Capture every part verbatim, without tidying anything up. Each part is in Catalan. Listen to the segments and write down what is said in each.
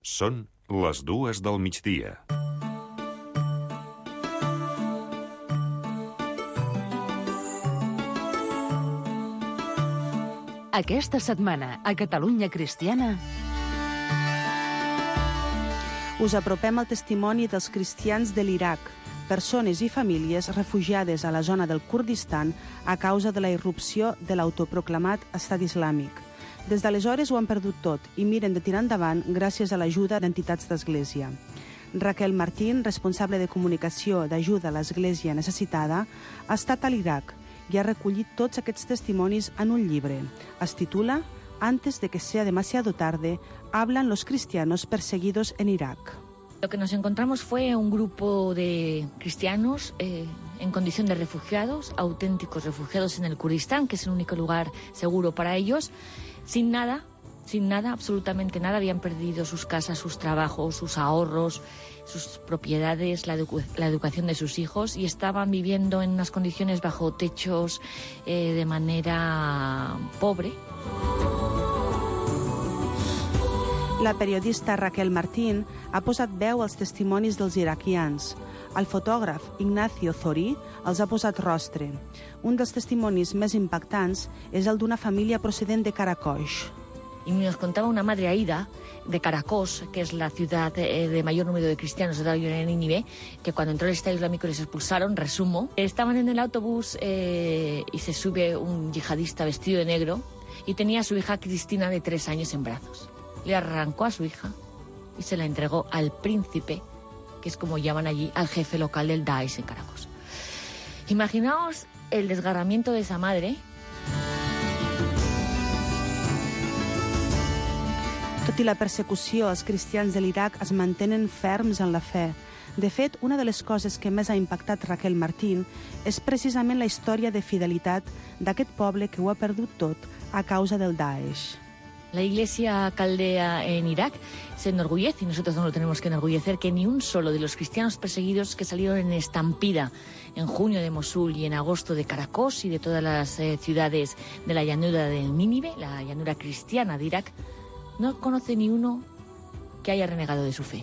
Són les dues del migdia. Aquesta setmana, a Catalunya Cristiana... Us apropem al testimoni dels cristians de l'Iraq, persones i famílies refugiades a la zona del Kurdistan a causa de la irrupció de l'autoproclamat Estat Islàmic. Des d'aleshores ho han perdut tot i miren de tirar endavant gràcies a l'ajuda d'entitats d'Església. Raquel Martín, responsable de comunicació d'ajuda a l'Església necessitada, ha estat a l'Iraq i ha recollit tots aquests testimonis en un llibre. Es titula «Antes de que sea demasiado tarde, hablan los cristianos perseguidos en Irak». Lo que nos encontramos fue un grupo de cristianos eh, en condición de refugiados, auténticos refugiados en el Kurdistán, que es el único lugar seguro para ellos, sin nada, sin nada, absolutamente nada. Habían perdido sus casas, sus trabajos, sus ahorros, sus propiedades, la, edu la educación de sus hijos, y estaban viviendo en unas condiciones bajo techos eh, de manera pobre. La periodista Raquel Martín ha posat veu als testimonis dels iraquians. El fotògraf Ignacio Zorí els ha posat rostre. Un dels testimonis més impactants és el d'una família procedent de Karakosh. Y nos contaba una madre Aida de Caracos, que es la ciudad eh, de mayor número de cristianos de la de Nínive, que cuando entró el Estado Islámico les expulsaron, resumo. Estaban en el autobús eh, y se sube un yihadista vestido de negro y tenía a su hija Cristina de tres años en brazos. Le arrancó a su hija y se la entregó al príncipe, que es como llaman allí, al jefe local del Daesh en Caracos. Imaginaos el desgarramiento de esa madre. Tot i la persecució, els cristians de l'Iraq es mantenen ferms en la fe. De fet, una de les coses que més ha impactat Raquel Martín és precisament la història de fidelitat d'aquest poble que ho ha perdut tot a causa del Daesh. La Iglesia Caldea en Irak se enorgullece, y nosotros no lo tenemos que enorgullecer, que ni un solo de los cristianos perseguidos que salieron en estampida en junio de Mosul y en agosto de Caracos y de todas las eh, ciudades de la llanura de Nínive, la llanura cristiana de Irak, no conoce ni uno que haya renegado de su fe.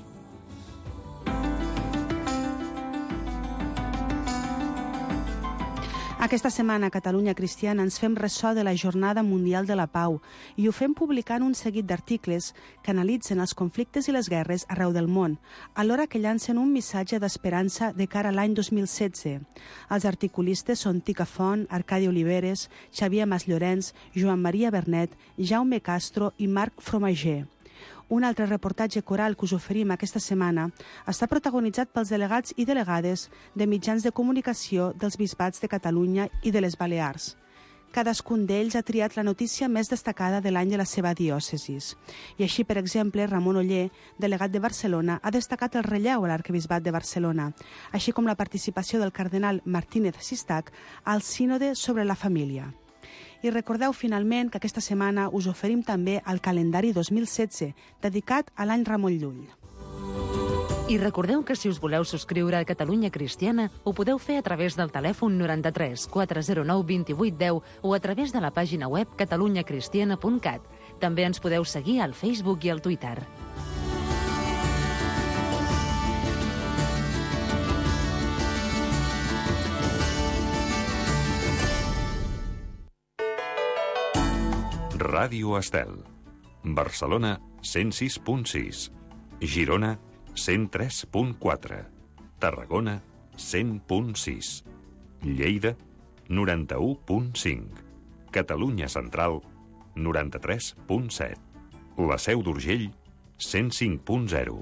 Aquesta setmana a Catalunya Cristiana ens fem ressò de la Jornada Mundial de la Pau i ho fem publicant un seguit d'articles que analitzen els conflictes i les guerres arreu del món, alhora que llancen un missatge d'esperança de cara a l'any dos mil setze. Els articulistes són Tica Font, Arcadi Oliveres, Xavier Mas Llorenç, Joan Maria Bernet, Jaume Castro i Marc Fromager. Un altre reportatge coral que us oferim aquesta setmana està protagonitzat pels delegats i delegades de mitjans de comunicació dels bisbats de Catalunya i de les Balears. Cadascun d'ells ha triat la notícia més destacada de l'any de la seva diòcesis. I així, per exemple, Ramon Oller, delegat de Barcelona, ha destacat el relleu a l'arquebisbat de Barcelona, així com la participació del cardenal Martínez Sistac al sínode sobre la família. I recordeu finalment que aquesta setmana us oferim també el calendari dos mil setze, dedicat a l'any Ramon Llull. I recordeu que si us voleu subscriure a Catalunya Cristiana, ho podeu fer a través del telèfon noranta-tres quatre zero nou vint vuit deu o a través de la pàgina web catalunya cristiana punt cat. També ens podeu seguir al Facebook i al Twitter. Ràdio Estel. Barcelona, cent sis punt sis. Girona, cent tres punt quatre. Tarragona, cent punt sis. Lleida, noranta-u punt cinc. Catalunya Central, noranta-tres punt set. La Seu d'Urgell, cent cinc punt zero.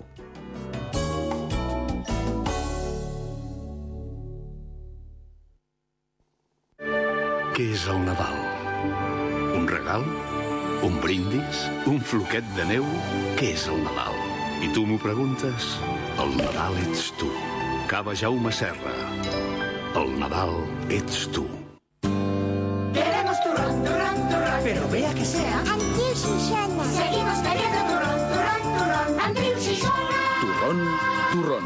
Què és el Nadal? Un regal? Un brindis? Un floquet de neu? Què és el Nadal? I tu m'ho preguntes? El Nadal ets tu. Cava Jaume Serra. El Nadal ets tu. Queremos turrón, turrón, turrón. Pero vea que sea Andreu Xixona. Seguimos queriendo turrón, turrón, turrón. Andreu Xixona. Turrón, turrón.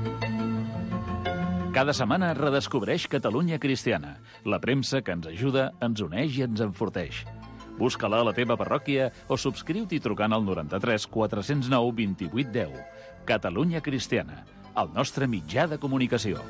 Cada setmana redescobreix Catalunya Cristiana, la premsa que ens ajuda, ens uneix i ens enforteix. Busca-la a la teva parròquia o subscriu-t'hi trucant al noranta-tres quatre cents nou vint-i-vuit deu. Catalunya Cristiana, el nostre mitjà de comunicació.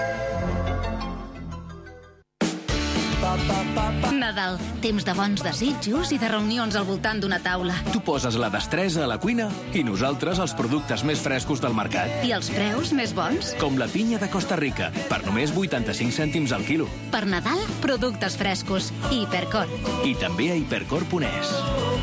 Nadal, temps de bons desitjos i de reunions al voltant d'una taula. Tu poses la destresa a la cuina i nosaltres els productes més frescos del mercat. I els preus més bons? Com la pinya de Costa Rica, per només vuitanta-cinc cèntims al quilo. Per Nadal, productes frescos. I Hipercor. I també a hipercor punt es.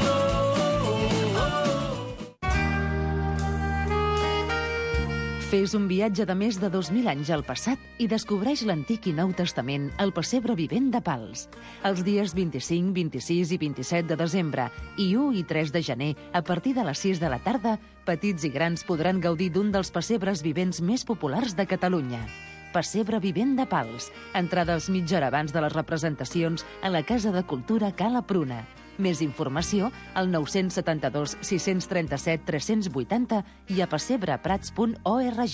Fes un viatge de més de dos mil anys al passat i descobreix l'Antic i Nou Testament al Pessebre Vivent de Pals. Els dies vint-i-cinc, vint-i-sis i vint-i-set de desembre i u i tres de gener, a partir de les sis de la tarda, petits i grans podran gaudir d'un dels pessebres vivents més populars de Catalunya. Pessebre Vivent de Pals. Entrades mitja hora abans de les representacions a la Casa de Cultura Cala Pruna. Més informació al nou set dos sis tres set tres vuit zero i a pessebraprats punt org.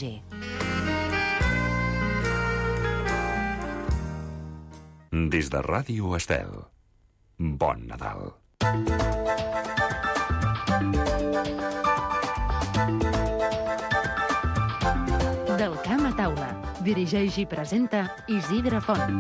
Des de Ràdio Estel. Bon Nadal. Del camp a taula. Dirigeix i presenta Isidre Font.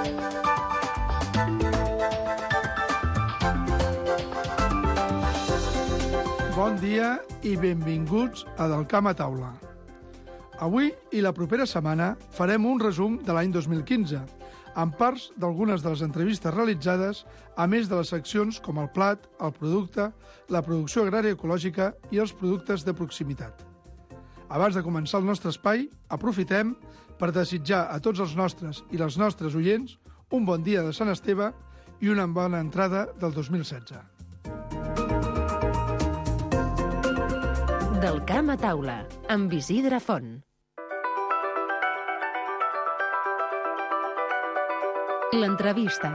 Bon dia i benvinguts a Del camp a taula. Avui i la propera setmana farem un resum de l'any dos mil quinze, amb parts d'algunes de les entrevistes realitzades, a més de les seccions com el plat, el producte, la producció agrària ecològica i els productes de proximitat. Abans de començar el nostre espai, aprofitem per desitjar a tots els nostres i les nostres oients un bon dia de Sant Esteve i una bona entrada del dos mil setze. Del camp a taula, amb Isidre Font. L'entrevista.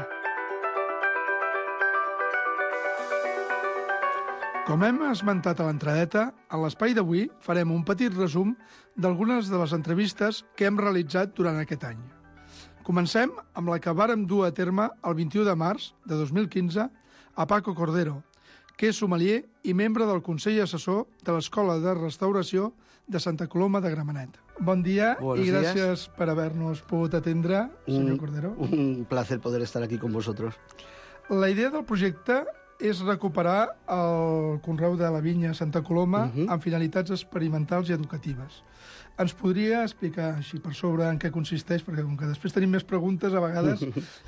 Com hem esmentat a l'entradeta, a l'espai d'avui farem un petit resum d'algunes de les entrevistes que hem realitzat durant aquest any. Comencem amb la que vàrem dur a terme el vint-i-u de març de dos mil quinze a Paco Cordero, que és sommelier i membre del Consell Assessor de l'Escola de Restauració de Santa Coloma de Gramenet. Bon dia Buenos y gracias días. por habernos pogut atendre, senyor un, Cordero. Un placer poder estar aquí con vosotros. La idea del projecte és recuperar el conreu de la vinya Santa Coloma uh-huh. amb finalitats experimentals i educatives. Ens podria explicar així per sobre en què consisteix, perquè com que després tenim més preguntes, a vegades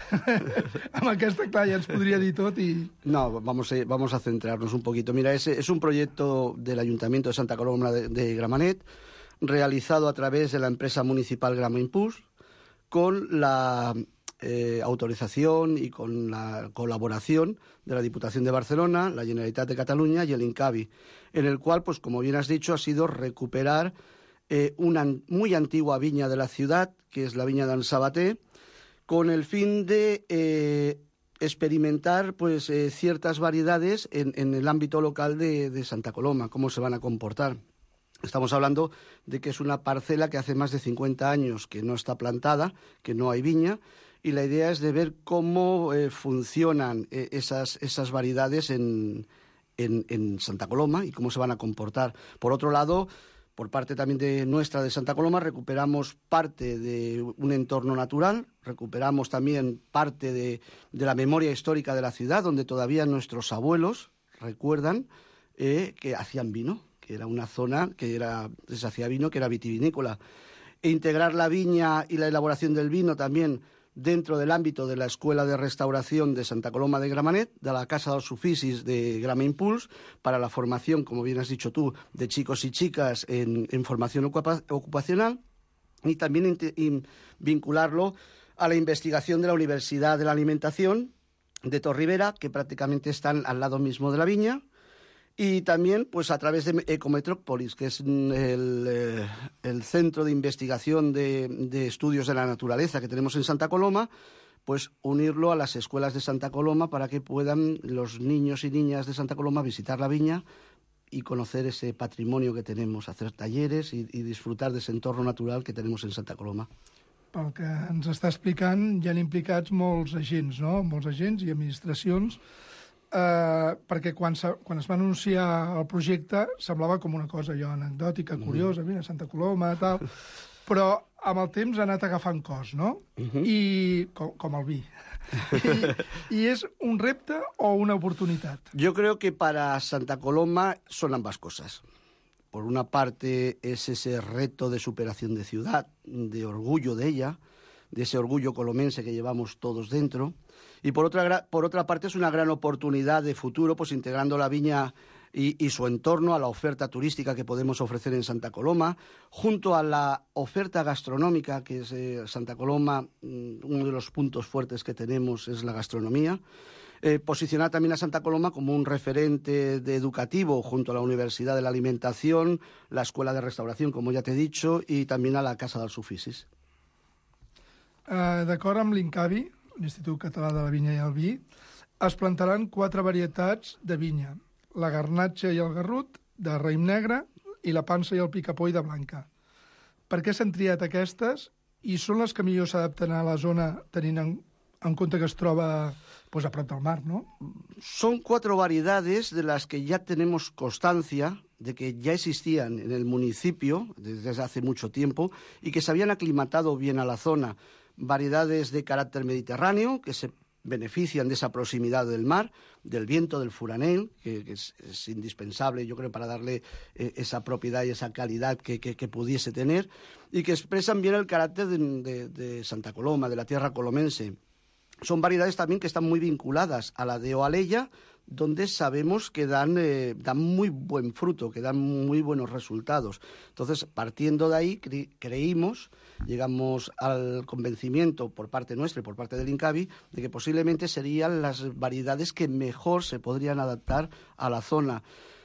amb aquesta, clar, ja ens podria dir tot i... No, vamos a, vamos a centrarnos un poquito. Mira, es, es un proyecto del Ayuntamiento de Santa Coloma de, de Gramenet, realizado a través de la empresa municipal Grama Impuls, con la eh, autorización y con la colaboración de la Diputación de Barcelona, la Generalitat de Cataluña y el INCAVI, en el cual, pues como bien has dicho, ha sido recuperar Eh, una muy antigua viña de la ciudad, que es la viña d'en Sabater, con el fin de eh, experimentar pues, eh, ciertas variedades en, en el ámbito local de, de Santa Coloma, cómo se van a comportar. Estamos hablando de que es una parcela que hace más de cincuenta años que no está plantada, que no hay viña, y la idea es de ver cómo eh, funcionan eh, esas, esas variedades en, en, en Santa Coloma y cómo se van a comportar. Por otro lado, por parte también de nuestra de Santa Coloma, recuperamos parte de un entorno natural, recuperamos también parte de, de la memoria histórica de la ciudad, donde todavía nuestros abuelos recuerdan eh, que hacían vino, que era una zona que era, se hacía vino, que era vitivinícola. E integrar la viña y la elaboración del vino también dentro del ámbito de la Escuela de Restauración de Santa Coloma de Gramenet, de la Casa dels Oficis de Grama Impuls, para la formación, como bien has dicho tú, de chicos y chicas en, en formación ocupa, ocupacional, y también in, in, vincularlo a la investigación de la Universidad de la Alimentación de Torribera, que prácticamente están al lado mismo de la viña, y también pues a través de Ecometrópolis, que es el, eh, el centro de investigación de, de estudios de la naturaleza que tenemos en Santa Coloma, pues unirlo a las escuelas de Santa Coloma para que puedan los niños y niñas de Santa Coloma visitar la viña y conocer ese patrimonio que tenemos, hacer talleres y, y disfrutar de ese entorno natural que tenemos en Santa Coloma. Pel que ens està explicant, hi ha implicats molts agents, no? Molts agents i administracions eh, perquè quan, se, quan es va anunciar el projecte semblava com una cosa allò anecdòtica, curiosa, mira, Santa Coloma, tal, però amb el temps ha anat agafant cos, no? Uh-huh. I com, com el vi. ¿Y, ¿Y es un repte o una oportunidad? Yo creo que para Santa Coloma son ambas cosas. Por una parte es ese reto de superación de ciudad, de orgullo de ella, de ese orgullo colomense que llevamos todos dentro. Y por otra, por otra parte es una gran oportunidad de futuro, pues integrando la viña y, y su entorno a la oferta turística que podemos ofrecer en Santa Coloma, junto a la oferta gastronómica, que es eh, Santa Coloma, uno de los puntos fuertes que tenemos es la gastronomía. Eh, posicionar también a Santa Coloma como un referente de educativo junto a la Universidad de la Alimentación, la Escuela de Restauración, como ya te he dicho, y también a la Casa dels Oficis. Uh, D'acord amb l'INCAVI, l'Institut Català de la Vinya i el Vi, es plantaran quatre varietats de vinya: la garnatxa i el garrut, de raïm negre, i la pansa i el picapoll de blanca. Per què s'han triat aquestes i són les que millor s'adapten a la zona tenint en, en compte que es troba pues, a prop del mar, ¿no? Son cuatro variedades de las que ya tenemos constancia de que ya existían en el municipio desde hace mucho tiempo y que se habían aclimatado bien a la zona. Variedades de carácter mediterráneo que se benefician de esa proximidad del mar, del viento, del furanel, que, que es, es indispensable, yo creo, para darle eh, esa propiedad y esa calidad que, que, que pudiese tener, y que expresan bien el carácter de, de, de Santa Coloma, de la tierra colomense. Son variedades también que están muy vinculadas a la de Oalella, donde sabemos que dan, eh, dan muy buen fruto, que dan muy buenos resultados. Entonces, partiendo de ahí, cre creímos, llegamos al convencimiento por parte nuestra y por parte del INCAVI, de que posiblemente serían las variedades que mejor se podrían adaptar a la zona,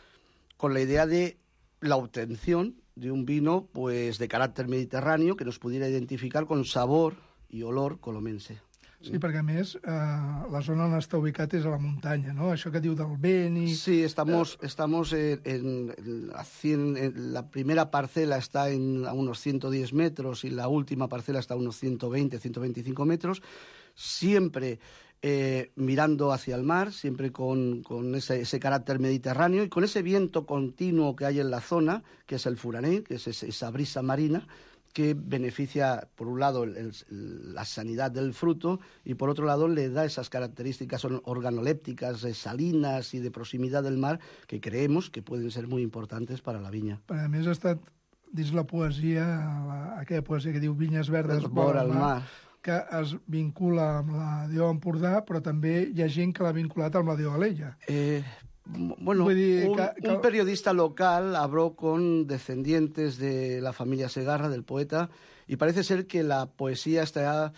con la idea de la obtención de un vino pues de carácter mediterráneo que nos pudiera identificar con sabor y olor colomense. Sí, perquè a més eh, la zona on està ubicat és a la muntanya, ¿no? Això que diu del vent i... Sí, estamos, estamos en, en, en, en la primera parcela está en, a unos ciento diez metros y la última parcela está a unos ciento veinte, ciento veinticinco metros, siempre eh, mirando hacia el mar, siempre con, con ese, ese carácter mediterráneo y con ese viento continuo que hay en la zona, que es el furané, que es ese, esa brisa marina, que beneficia, por un lado, el, el, la sanidad del fruto y, por otro lado, le da esas características organolépticas, salinas y de proximidad del mar que creemos que pueden ser muy importantes para la vinya. A més, ha estat dins la poesia, la, aquella poesia que diu Vinyes verdes vora el mar, que es vincula amb la Déu Empordà, però també hi ha gent que l'ha vinculat amb la Déu Alella. Eh... Bueno, decir, un, que, que... un periodista local habló con descendientes de la familia Segarra, del poeta, y parece ser que la poesía está,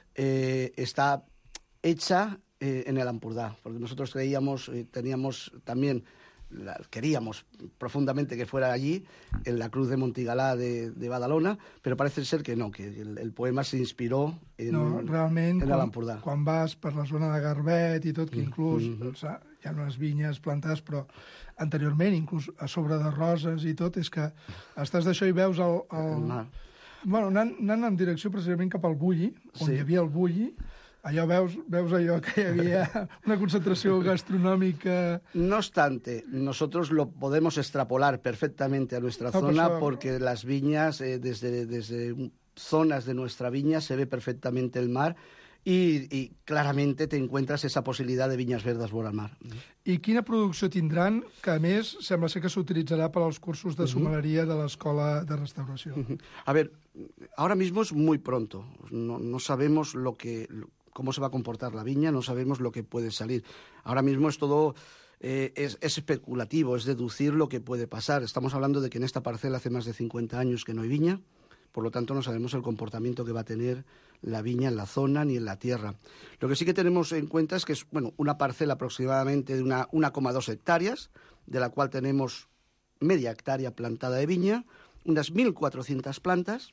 eh, está hecha eh, en el Ampurdá, porque nosotros creíamos, eh, teníamos también, la, queríamos profundamente que fuera allí, en la Cruz de Montigalá de, de Badalona, pero parece ser que no, que el, el poema se inspiró en, no, realment, en l'Empordà. Quan, quan vas per la zona de Garbet i tot, que inclús mm -hmm. o sigui, hi ha unes vinyes plantades, però anteriorment, inclús a sobre de roses i tot, és que estàs d'això i veus el... el... el mar. Bueno, anant, anant en direcció precisament cap al Bulli, on sí. hi havia el Bulli, allò veus, veus allò que hi havia una concentració gastronòmica... No obstante, nosotros lo podemos extrapolar perfectamente a nuestra no, zona eso... porque las viñas, eh, desde, desde zonas de nuestra viña se ve perfectamente el mar y, y claramente te encuentras esa posibilidad de viñas verdes vora el mar. I quina producció tindran, que a més sembla ser que s'utilitzarà per als cursos de someleria de l'Escola de Restauració? Uh-huh. A ver, ahora mismo es muy pronto, no, no sabemos lo que... cómo se va a comportar la viña, no sabemos lo que puede salir. Ahora mismo es todo, eh, es, es especulativo, es deducir lo que puede pasar. Estamos hablando de que en esta parcela hace más de cincuenta años que no hay viña, por lo tanto no sabemos el comportamiento que va a tener la viña en la zona ni en la tierra. Lo que sí que tenemos en cuenta es que es bueno, una parcela aproximadamente de una una coma dos hectáreas, de la cual tenemos media hectárea plantada de viña, unas mil cuatrocientas plantas,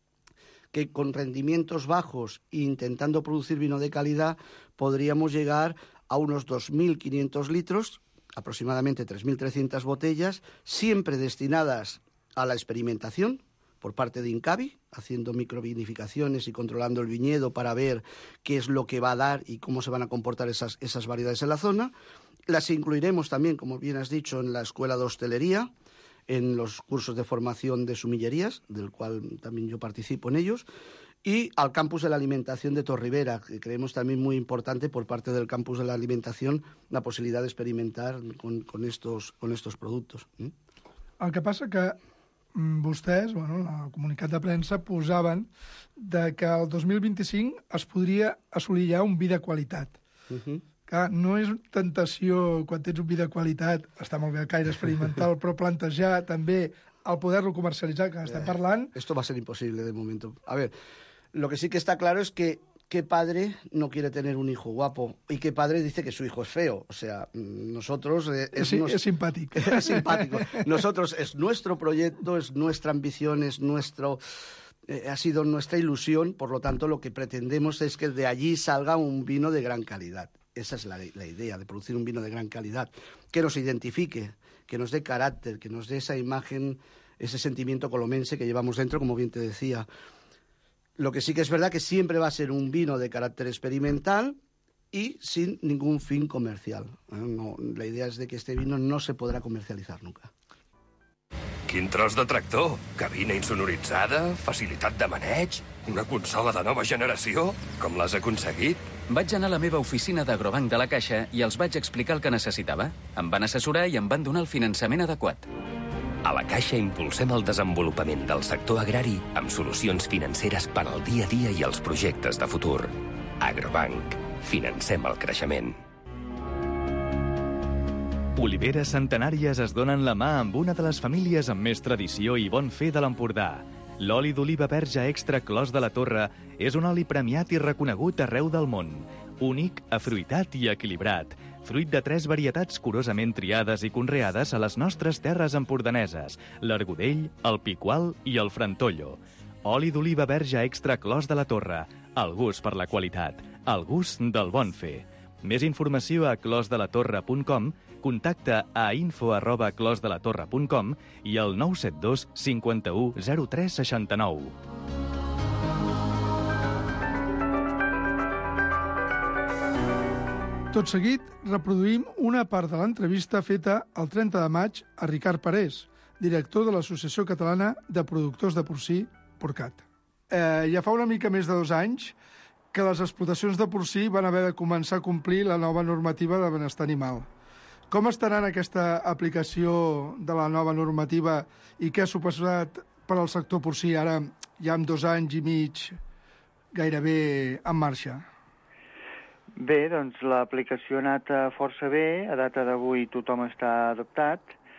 que con rendimientos bajos e intentando producir vino de calidad podríamos llegar a unos dos mil quinientos litros, aproximadamente tres mil trescientas botellas, siempre destinadas a la experimentación por parte de INCAVI, haciendo microvinificaciones y controlando el viñedo para ver qué es lo que va a dar y cómo se van a comportar esas, esas variedades en la zona, Las incluiremos también, como bien has dicho, en la Escuela de Hostelería, en los cursos de formación de sumillerías, del cual también yo participo en ellos, y al campus de la alimentación de Torribera, que creemos también muy importante por parte del campus de la alimentación la posibilitat d'experimentar con, con, estos, con estos productos. El que passa que vostès, bueno, la comunitat de premsa, posaven de que el dos mil vint-i-cinc es podria assolir ja un vi de qualitat. Uh-huh. Clar, no és tentació, quan tens un vi de qualitat, està molt bé el caire experimental, però plantejar també el poder-lo comercialitzar, que estem parlant... Eh, esto va a ser imposible de momento. A ver, lo que sí que está claro es que ¿qué padre no quiere tener un hijo guapo? ¿Y qué padre dice que su hijo es feo? O sea, nosotros... Eh, es, sí, nos... es simpático. Es simpático. Nosotros, es nuestro proyecto, es nuestra ambición, es nuestro... Eh, ha sido nuestra ilusión, por lo tanto, lo que pretendemos es que de allí salga un vino de gran calidad. Esa es la, la idea, de producir un vino de gran calidad, que nos identifique, que nos dé carácter, que nos dé esa imagen, ese sentimiento colomense que llevamos dentro, como bien te decía. Lo que sí que es verdad que siempre va a ser un vino de carácter experimental y sin ningún fin comercial. No, la idea es de que este vino no se podrà comercialitzar nunca. Quin tros de tractor! Cabina insonoritzada, facilitat de maneig, una consola de nova generació. Com l'has aconseguit? Vaig anar a la meva oficina d'Agrobanc de la Caixa i els vaig explicar el que necessitava. Em van assessorar i em van donar el finançament adequat. A la Caixa impulsem el desenvolupament del sector agrari amb solucions financeres per al dia a dia i els projectes de futur. Agrobanc. Financem el creixement. Oliveres centenàries es donen la mà amb una de les famílies amb més tradició i bon fer de l'Empordà. L'oli d'oliva verge extra Clos de la Torre és un oli premiat i reconegut arreu del món. Únic, afruitat i equilibrat. Fruit de tres varietats curosament triades i conreades a les nostres terres empordaneses, l'Argudell, el Picual i el Frantollo. Oli d'oliva verge extra Clos de la Torre. El gust per la qualitat. El gust del bon fer. Més informació a clos de la torre punt com, contacta a info arroba clos de la torre punt com i al nou set dos cinquanta-u zero tres seixanta-nou. Tot seguit, reproduïm una part de l'entrevista feta el trenta de maig a Ricard Parés, director de l'Associació Catalana de Productors de Porcí, Porcat. Eh, ja fa una mica més de dos anys que les explotacions de porcí van haver de començar a complir la nova normativa de benestar animal. Com estarà en aquesta aplicació de la nova normativa i què ha suposat per al sector porcí ara ja amb dos anys i mig gairebé en marxa? Bé, doncs l'aplicació ha anat força bé, a data d'avui tothom està adaptat.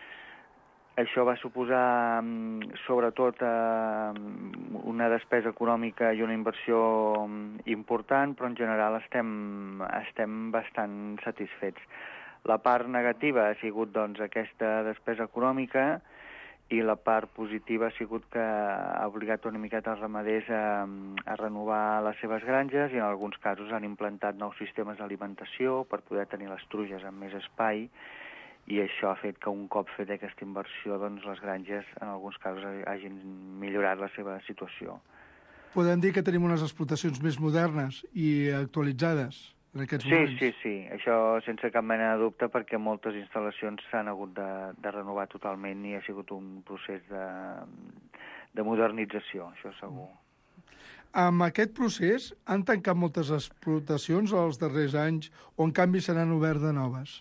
Això va suposar, sobretot, una despesa econòmica i una inversió important, però en general estem, estem bastant satisfets. La part negativa ha sigut doncs, aquesta despesa econòmica i la part positiva ha sigut que ha obligat una miqueta els ramaders a, a renovar les seves granges i en alguns casos han implantat nous sistemes d'alimentació per poder tenir les truges amb més espai, i això ha fet que un cop fet aquesta inversió doncs, les granges en alguns casos hagin millorat la seva situació. Podem dir que tenim unes explotacions més modernes i actualitzades en aquests sí, moments? Sí, sí, això sense cap mena de dubte perquè moltes instal·lacions s'han hagut de, de renovar totalment i ha sigut un procés de, de modernització, això segur. Amb aquest procés han tancat moltes explotacions els darrers anys o en canvi se n'han obert de noves?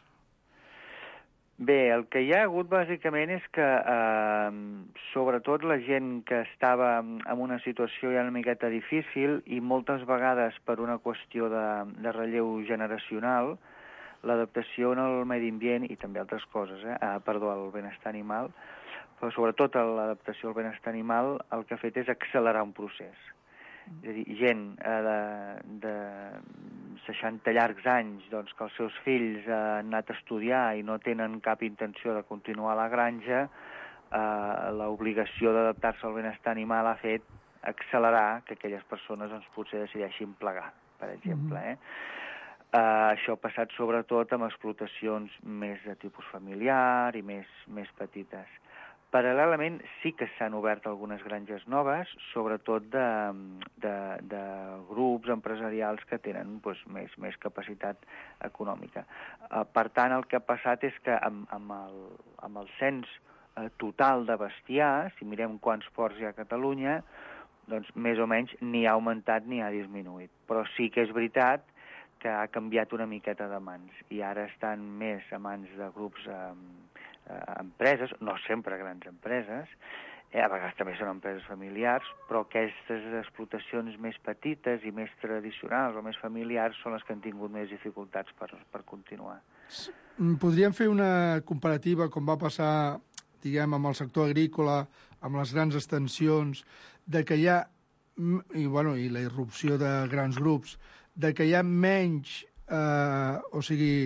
Bé, el que hi ha hagut bàsicament és que eh, sobretot la gent que estava en una situació ja una miqueta difícil i moltes vegades per una qüestió de, de relleu generacional, l'adaptació al medi ambient i també altres coses, eh, eh, perdó, al benestar animal, però sobretot l'adaptació al benestar animal el que ha fet és accelerar un procés. És a dir, gent eh, de, de seixanta llargs anys doncs, que els seus fills eh, han anat a estudiar i no tenen cap intenció de continuar a la granja, eh, l'obligació d'adaptar-se al benestar animal ha fet accelerar que aquelles persones doncs, potser decideixin plegar, per exemple. Eh? Eh, això ha passat sobretot amb explotacions més de tipus familiar i més, més petites. Paral·lelament sí que s'han obert algunes granges noves, sobretot de, de, de grups empresarials que tenen doncs, més, més capacitat econòmica. Uh, per tant, el que ha passat és que amb, amb, el, amb el cens uh, total de bestiar, si mirem quants porcs hi ha a Catalunya, doncs més o menys ni ha augmentat ni ha disminuït. Però sí que és veritat que ha canviat una miqueta de mans i ara estan més a mans de grups eh, eh, empreses, no sempre grans empreses, eh, a vegades també són empreses familiars, però aquestes explotacions més petites i més tradicionals o més familiars són les que han tingut més dificultats per, per continuar. Podríem fer una comparativa com va passar, diguem, amb el sector agrícola, amb les grans extensions, de que hi ha, i, bueno, i la irrupció de grans grups, de que hi ha menys, eh, o sigui,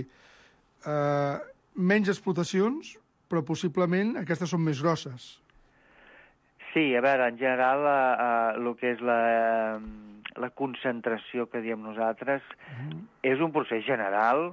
eh, menys explotacions, però possiblement aquestes són més grosses. Sí, a veure, en general, eh, el que és la, la concentració que diem nosaltres uh-huh. és un procés general,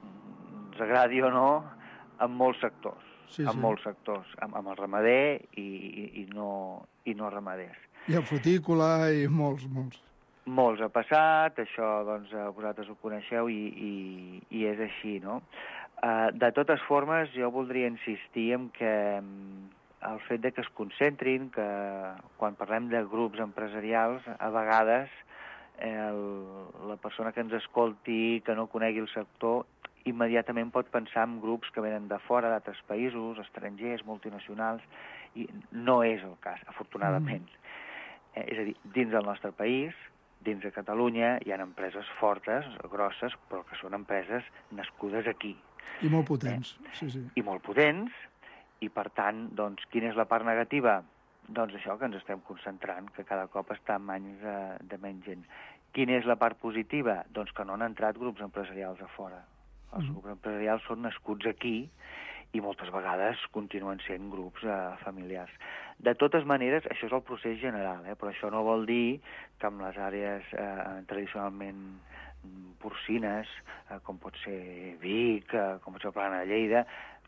ens agradi o no, en molts sectors, sí, en sí. molts sectors, amb, amb el ramader i, i, i, no, i no ramaders. I el frutícola i molts, molts. Molts ha passat, això doncs, vosaltres ho coneixeu i, i, i és així, no? Uh, de totes formes, jo voldria insistir en que um, el fet de que es concentrin, que quan parlem de grups empresarials, a vegades el, la persona que ens escolti, que no conegui el sector, immediatament pot pensar en grups que venen de fora, d'altres països, estrangers, multinacionals, i no és el cas, afortunadament. Mm. Eh, és a dir, dins del nostre país, dins de Catalunya, hi ha empreses fortes, grosses, però que són empreses nascudes aquí. I molt potents, eh? sí, sí. I molt potents, i per tant, doncs, quina és la part negativa? Doncs això, que ens estem concentrant, que cada cop està en mans de, de menys gent. Quina és la part positiva? Doncs que no han entrat grups empresarials a fora. Els mm. grups empresarials són nascuts aquí i moltes vegades continuen sent grups eh, familiars. De totes maneres, això és el procés general, eh? Però això no vol dir que en les àrees eh, tradicionalment porcines, eh, com pot ser Vic, eh, com pot ser el Plana de Lleida,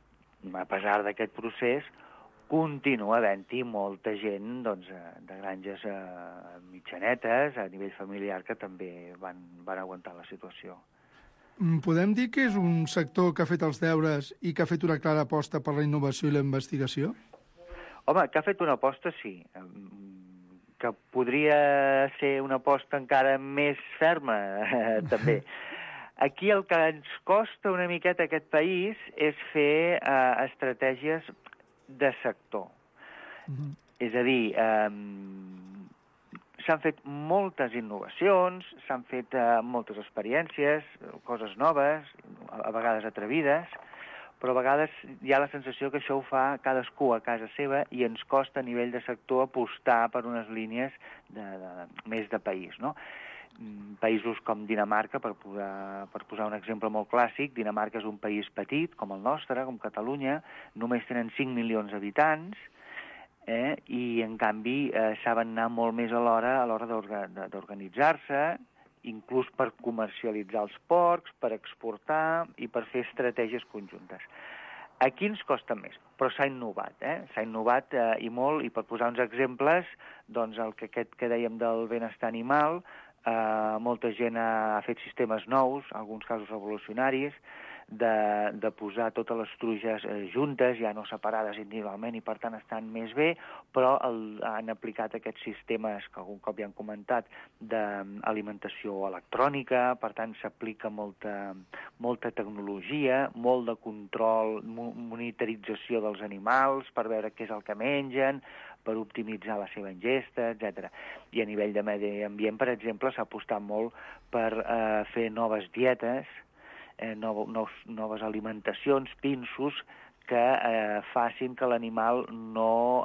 a pesar d'aquest procés, continua havent-hi molta gent doncs, de granges eh, mitjanetes, a nivell familiar, que també van, van aguantar la situació. Podem dir que és un sector que ha fet els deures i que ha fet una clara aposta per la innovació i la investigació? Home, que ha fet una aposta, sí. Que podria ser una aposta encara més ferma, eh, també. Aquí el que ens costa una miqueta a aquest país és fer eh, estratègies de sector. Uh-huh. És a dir, eh, s'han fet moltes innovacions, s'han fet eh, moltes experiències, coses noves, a vegades atrevides, però a vegades hi ha la sensació que això ho fa cadascú a casa seva i ens costa a nivell de sector apostar per unes línies de, de, més de país, no? Països com Dinamarca, per posar, per posar un exemple molt clàssic, Dinamarca és un país petit, com el nostre, com Catalunya, només tenen cinc milions d'habitants, eh, i en canvi eh, saben anar molt més a l'hora a l'hora d'organitzar-se, inclús per comercialitzar els porcs, per exportar i per fer estratègies conjuntes. Aquí ens costa més, però s'ha innovat, eh? S'ha innovat eh, i molt, i per posar uns exemples, doncs el que aquest que dèiem del benestar animal, eh, molta gent ha fet sistemes nous, en alguns casos revolucionaris, de, de posar totes les truges eh, juntes, ja no separades individualment, i per tant estan més bé, però el, han aplicat aquests sistemes que algun cop ja han comentat d'alimentació electrònica, per tant s'aplica molta, molta tecnologia, molt de control, monitorització dels animals per veure què és el que mengen, per optimitzar la seva ingesta, etcètera. I a nivell de medi ambient, per exemple, s'ha apostat molt per eh, fer noves dietes, Eh, nou, nous, noves alimentacions, pinsos, que eh, facin que l'animal no,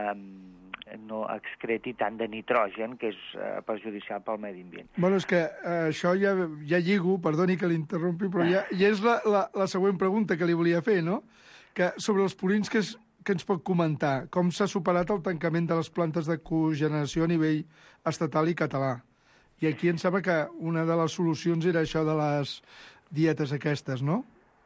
eh, no excreti tant de nitrogen, que és eh, perjudicial pel medi ambient. Bueno, és que eh, això ja, ja lligo, perdoni que l'interrompi, però ja, ja és la, la, la següent pregunta que li volia fer, no? Que sobre els purins, que, és, que ens pot comentar? Com s'ha superat el tancament de les plantes de cogeneració a nivell estatal i català? I aquí em sembla que una de les solucions era això de les dietes aquestes, no?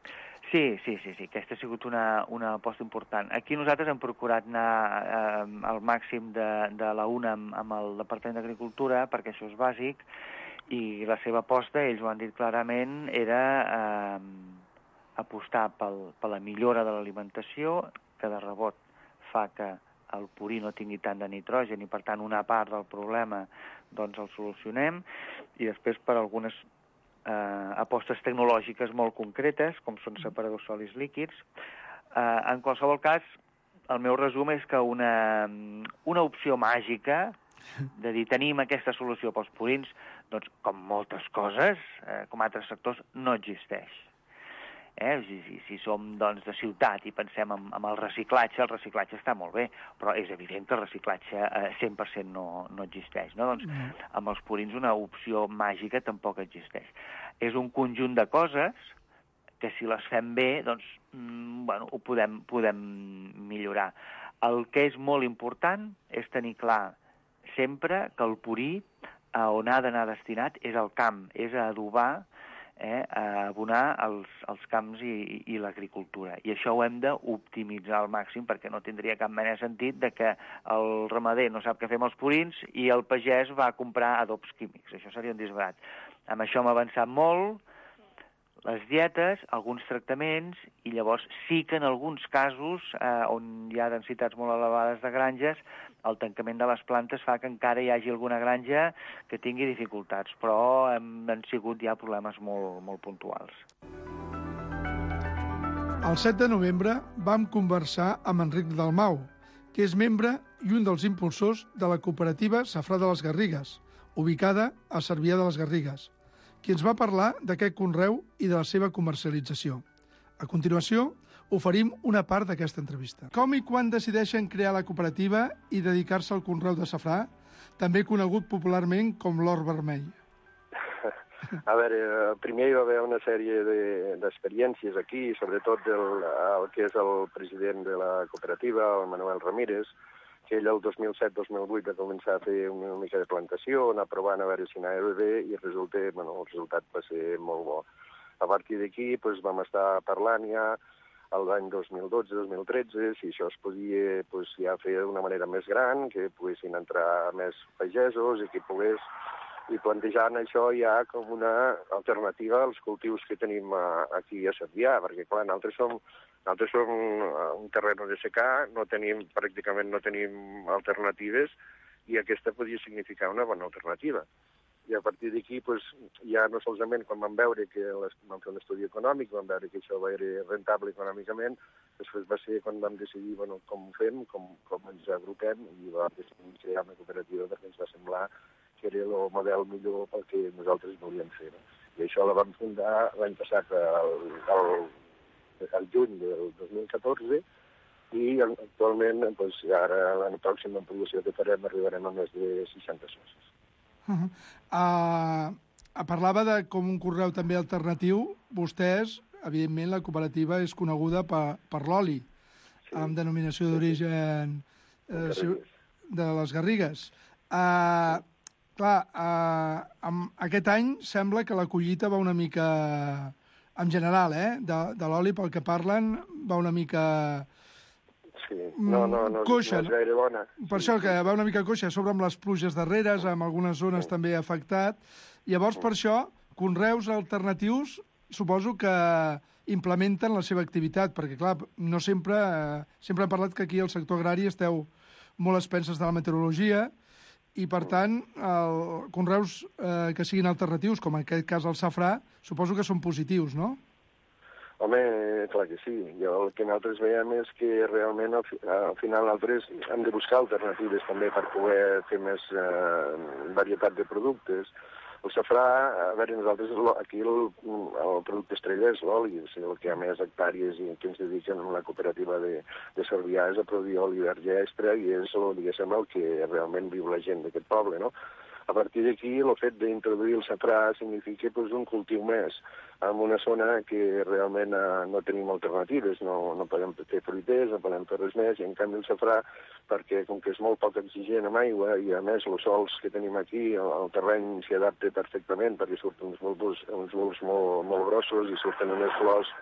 Sí, sí, sí, sí, aquesta ha sigut una, una aposta important. Aquí nosaltres hem procurat anar eh, al màxim de, de la una amb, amb el Departament d'Agricultura, perquè això és bàsic, i la seva aposta, ells ho han dit clarament, era eh, apostar pel, per la millora de l'alimentació, que de rebot fa que el purí no tingui tant de nitrogen i, per tant, una part del problema doncs el solucionem, i després per algunes eh, apostes tecnològiques molt concretes, com són separadors sòlids líquids. Eh, en qualsevol cas, el meu resum és que una, una opció màgica de dir tenim aquesta solució pels purins, doncs, com moltes coses, eh, com altres sectors, no existeix. Eh? Si, si, si som doncs, de ciutat i pensem en, en el reciclatge, el reciclatge està molt bé, però és evident que el reciclatge eh, cent per cent no, no existeix. No? Doncs, amb els purins una opció màgica tampoc existeix. És un conjunt de coses que si les fem bé, doncs, mm, bueno, ho podem, podem millorar. El que és molt important és tenir clar sempre que el purí a on ha d'anar destinat és al camp, és a adobar, Eh, a abonar els, els camps i, i l'agricultura. I això ho hem d'optimitzar al màxim, perquè no tindria cap mena de sentit de que el ramader no sap què fer amb els purins i el pagès va a comprar adobs químics. Això seria un disbarat. Amb això hem avançat molt, les dietes, alguns tractaments, i llavors sí que en alguns casos, eh, on hi ha densitats molt elevades de granges, el tancament de les plantes fa que encara hi hagi alguna granja que tingui dificultats, però hem, han sigut ja problemes molt, molt puntuals. El set de novembre vam conversar amb Enric Dalmau, que és membre i un dels impulsors de la cooperativa Safrà de les Garrigues, ubicada a Cervià de les Garrigues, qui ens va parlar d'aquest conreu i de la seva comercialització. A continuació, oferim una part d'aquesta entrevista. Com i quan decideixen crear la cooperativa i dedicar-se al conreu de safrà, també conegut popularment com l'or vermell? A veure, primer hi va haver una sèrie d'experiències de, aquí, sobretot el, el que és el president de la cooperativa, el Manuel Ramírez, que ell el dos mil set dos mil vuit va començar a fer una mica de plantació, anar provant a veure si anava bé, i resulta, bueno, el resultat va ser molt bo. A partir d'aquí doncs, vam estar parlant ja l'any dos mil dotze dos mil tretze, si això es podia pues, ja fer d'una manera més gran, que poguessin entrar més pagesos i que pogués, i plantejant això ja com una alternativa als cultius que tenim a, aquí a Cervià, perquè clar, nosaltres som, nosaltres som un terreny de secà, no tenim, pràcticament no tenim alternatives, i aquesta podia significar una bona alternativa. I a partir d'aquí, pues, ja no solament quan vam veure que les, vam fer un estudi econòmic, vam veure que això va ser rentable econòmicament, després va ser quan vam decidir bueno, com ho fem, com, com ens agrupem, i va decidir crear una cooperativa perquè ens va semblar que era el model millor pel que nosaltres volíem fer. No? I això la vam fundar l'any passat, el, el, el juny del dos mil catorze, i actualment, pues, ara la pròxima ampliació que farem arribarem a més de seixanta socis. Uh -huh. uh, parlava de com un correu també alternatiu. Vostès, evidentment, la cooperativa és coneguda per, per l'oli, sí, amb denominació d'origen eh, de les Garrigues. Uh, clar, uh, amb aquest any sembla que la collita va una mica, en general, eh, de, de l'oli, pel que parlen, va una mica... Sí. No, no, no, coixa, no és gaire bona. Per sí, això que sí. va una mica coixa, a sobre amb les pluges darreres, amb algunes zones sí. també afectat. Llavors, per això, conreus alternatius suposo que implementen la seva activitat, perquè, clar, no sempre... Eh, sempre hem parlat que aquí al sector agrari esteu molt expenses de la meteorologia i, per tant, el, conreus eh, que siguin alternatius, com en aquest cas el safrà, suposo que són positius, no? Home, clar que sí. Jo el que nosaltres veiem és que realment al, al final nosaltres hem de buscar alternatives també per poder fer més eh, varietat de productes. El safrà, a veure, nosaltres aquí el, el producte estrella és l'oli, és el que hi ha més hectàrees i que ens dediquen a la cooperativa de, de Cervià és a produir oli verge extra i és el, diguéssim, el que realment viu la gent d'aquest poble, no? A partir d'aquí, el fet d'introduir el safrà significa pues, un cultiu més en una zona que realment eh, no tenim alternatives, no, no podem fer fruiters, no podem fer res més, i en canvi el safrà, perquè com que és molt poc exigent amb aigua, i a més els sols que tenim aquí, el, el terreny s'hi adapta perfectament, perquè surten uns bulbos, uns bulbs molt, molt grossos i surten unes flors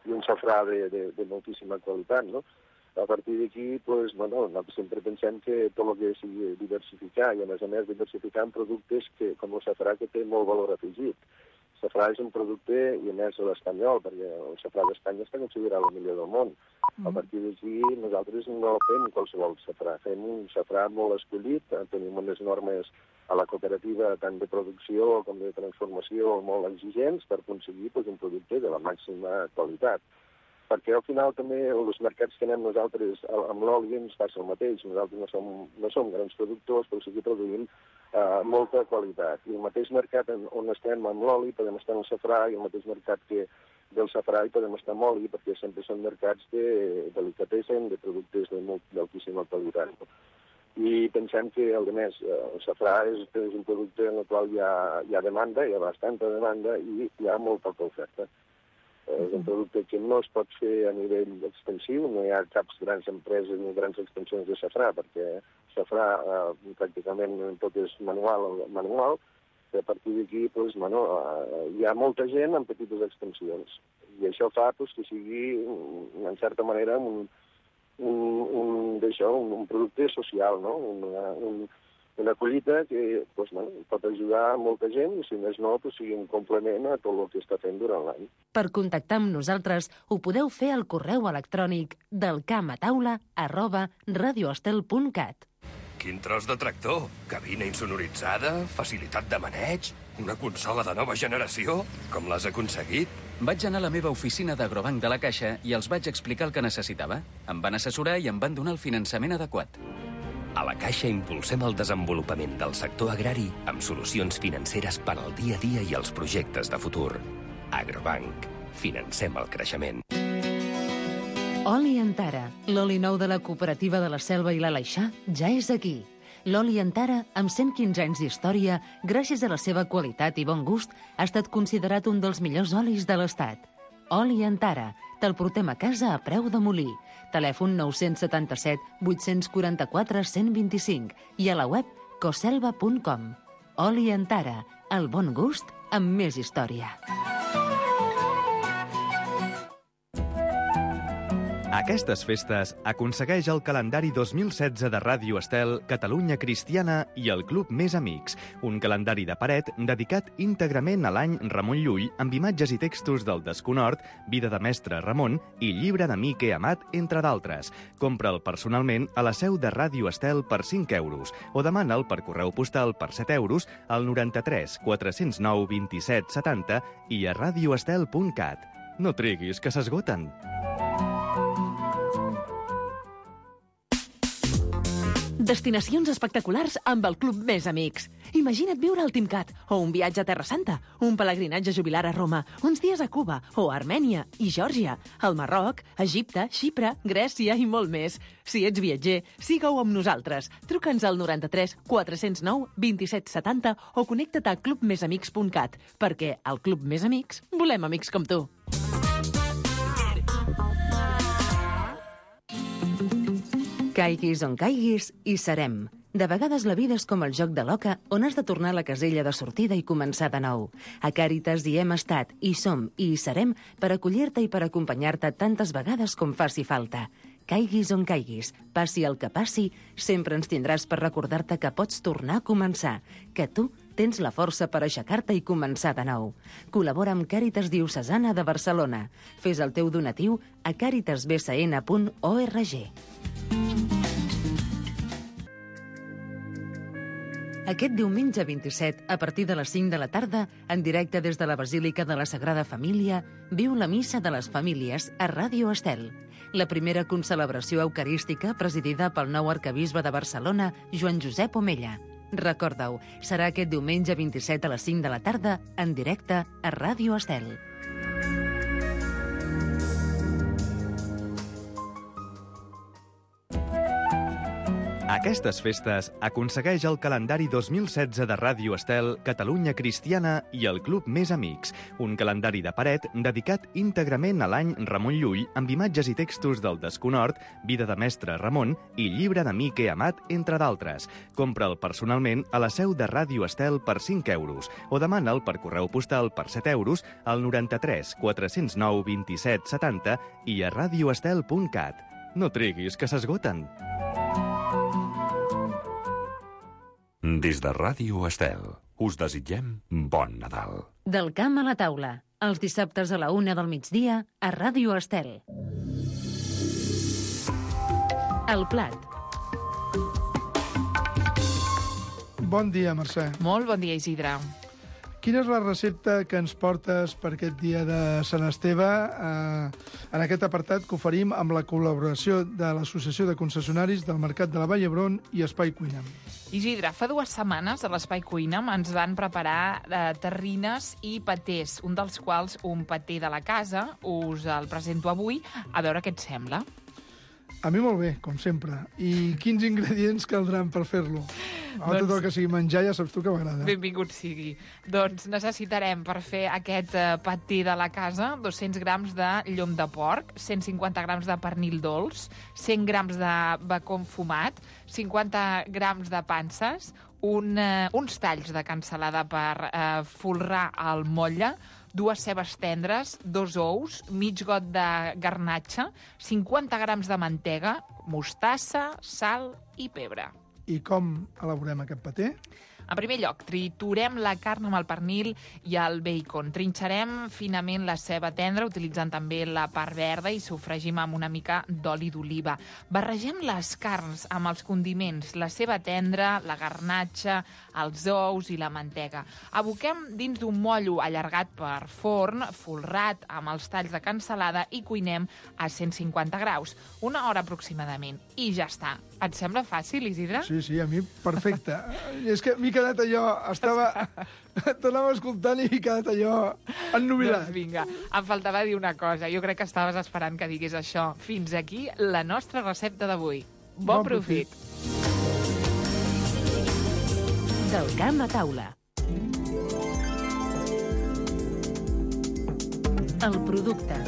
i un safrà de, de, de moltíssima qualitat, no? A partir d'aquí, pues, bueno, nosaltres sempre pensem que tot el que sigui diversificar, i a més a més diversificar en productes que, com el safrà, que té molt valor afegit. El safrà és un producte, i a més l'espanyol, perquè el safrà d'Espanya està considerat el millor del món. A partir d'aquí nosaltres no fem qualsevol safrà, fem un safrà molt escollit, tenim unes normes a la cooperativa tant de producció com de transformació molt exigents per aconseguir pues, un producte de la màxima qualitat. Perquè al final també els mercats que anem nosaltres amb l'oli ens passa el mateix. Nosaltres no som, no som grans productors, però sí que produïm eh, molta qualitat. I el mateix mercat on estem amb l'oli podem estar en el safrà, i el mateix mercat que del safrà i podem estar amb oli, perquè sempre són mercats de delicatessen, de productes de molt d'altíssima qualitat. I pensem que, a més, el safrà és, és un producte en el qual hi ha, hi ha demanda, hi ha bastanta demanda i hi ha molta poca oferta. És un producte que no es pot fer a nivell extensiu, no hi ha cap grans empreses ni grans extensions de safrà, perquè safrà eh, pràcticament tot és manual, manual i a partir d'aquí pues, bueno, eh, hi ha molta gent amb petites extensions. I això fa pues, que sigui, en certa manera, un, un, un, d'això, un, un producte social, no? Una, un, una collita que pues, bueno, pot ajudar a molta gent i, si més no, pues, sigui un complement a tot el que està fent durant l'any. Per contactar amb nosaltres ho podeu fer al correu electrònic del camataula arroba radioestel punt cat. Quin tros de tractor! Cabina insonoritzada, facilitat de maneig, una consola de nova generació. Com l'has aconseguit? Vaig anar a la meva oficina d'Agrobanc de la Caixa i els vaig explicar el que necessitava. Em van assessorar i em van donar el finançament adequat. A la Caixa impulsem el desenvolupament del sector agrari amb solucions financeres per al dia a dia i els projectes de futur. Agrobanc. Financem el creixement. Oli Antara, l'oli nou de la cooperativa de la Selva i l'Aleixar, ja és aquí. L'oli Antara, amb cent quinze anys d'història, gràcies a la seva qualitat i bon gust, ha estat considerat un dels millors olis de l'Estat. Oli Antara, te'l portem a casa a preu de molí. Telèfon nou set set, vuit quatre quatre, cent vint-i-cinc i a la web coselva punt com. Oli Antara, el bon gust amb més història. Aquestes festes aconsegueix el calendari dos mil setze de Ràdio Estel, Catalunya Cristiana i el Club Més Amics, un calendari de paret dedicat íntegrament a l'any Ramon Llull amb imatges i textos del Desconhort, Vida de Mestre Ramon i Llibre d'amic he amat, entre d'altres. Compra'l personalment a la seu de Ràdio Estel per cinc euros o demana'l per correu postal per set euros al noranta-tres quatre cents nou vint-i-set setanta i a radioestel punt cat. No triguis, que s'esgoten. Destinacions espectaculars amb el Club Més Amics. Imagina't viure al Timcat, o un viatge a Terra Santa, un pelegrinatge jubilar a Roma, uns dies a Cuba, o a Armènia i Geòrgia, al Marroc, Egipte, Xipre, Grècia i molt més. Si ets viatger, siga-ho amb nosaltres. Truca'ns al noranta-tres quatre cents nou vint-i-set setanta o connecta't a club més amics punt cat, perquè al Club Més Amics volem amics com tu. Caiguis on caiguis, hi serem. De vegades la vida és com el joc de l'oca, on has de tornar a la casella de sortida i començar de nou. A Càritas hi hem estat, hi som i hi serem per acollir-te i per acompanyar-te tantes vegades com faci falta. Caiguis on caiguis, passi el que passi, sempre ens tindràs per recordar-te que pots tornar a començar, que tu tens la força per aixecar-te i començar de nou. Col·labora amb Càritas Diocesana de Barcelona. Fes el teu donatiu a càritas b c n punt org. Aquest diumenge vint-i-set, a partir de les cinc de la tarda, en directe des de la Basílica de la Sagrada Família, viu la Missa de les Famílies a Ràdio Estel. La primera concelebració eucarística presidida pel nou arquebisbe de Barcelona, Joan Josep Omella. Recorda-ho, serà aquest diumenge vint-i-set a les cinc de la tarda, en directe a Ràdio Estel. Aquestes festes aconsegueix el calendari dos mil setze de Ràdio Estel, Catalunya Cristiana i el Club Més Amics, un calendari de paret dedicat íntegrament a l'any Ramon Llull amb imatges i textos del Desconhort, Vida de mestre Ramon i Llibre d'amic he amat, entre d'altres. Compra'l personalment a la seu de Ràdio Estel per cinc euros o demana'l per correu postal per set euros al noranta-tres quatre cents nou vint-i-set setanta i a radioestel punt cat. No triguis, que s'esgoten. Des de Ràdio Estel, us desitgem bon Nadal. Del camp a la taula, els dissabtes a la una del migdia a Ràdio Estel. El plat. Bon dia, Mercè. Molt bon dia, Isidre. Quina és la recepta que ens portes per aquest dia de Sant Esteve, eh, en aquest apartat que oferim amb la col·laboració de l'Associació de Concessionaris del Mercat de la Vall d'Hebron i Espai Cuina'm? Isidre, fa dues setmanes a l'Espai Cuina'm ens van preparar eh, terrines i patés, un dels quals un paté de la casa. Us el presento avui, a veure què et sembla. A mi molt bé, com sempre. I quins ingredients caldran per fer-lo? A doncs... tot el que sigui menjar ja saps tu que m'agrada. Benvingut sigui. Doncs necessitarem per fer aquest eh, paté de la casa dos-cents grams de llom de porc, cent cinquanta grams de pernil dolç, cent grams de bacon fumat, cinquanta grams de panses, un, eh, uns talls de cansalada per eh, folrar el motlle, dues cebes tendres, dos ous, mig got de garnatxa, cinquanta grams de mantega, mostassa, sal i pebre. I com elaborem aquest paté? En primer lloc, triturem la carn amb el pernil i el bacon. Trinxarem finament la ceba tendra, utilitzant també la part verda, i sofregim amb una mica d'oli d'oliva. Barregem les carns amb els condiments, la ceba tendra, la garnatxa, els ous i la mantega. Aboquem dins d'un mollo allargat per forn, folrat amb els talls de cansalada, i cuinem a cent cinquanta graus, una hora aproximadament. I ja està. Et sembla fàcil, Isidre? Sí, sí, a mi perfecte. És que m'he quedat allò, estava... T'anava escoltant i m'he quedat allò ennubilat. Doncs vinga, em faltava dir una cosa. Jo crec que estaves esperant que digués això. Fins aquí la nostra recepta d'avui. Bon, bon profit. profit. Del camp a taula. El producte.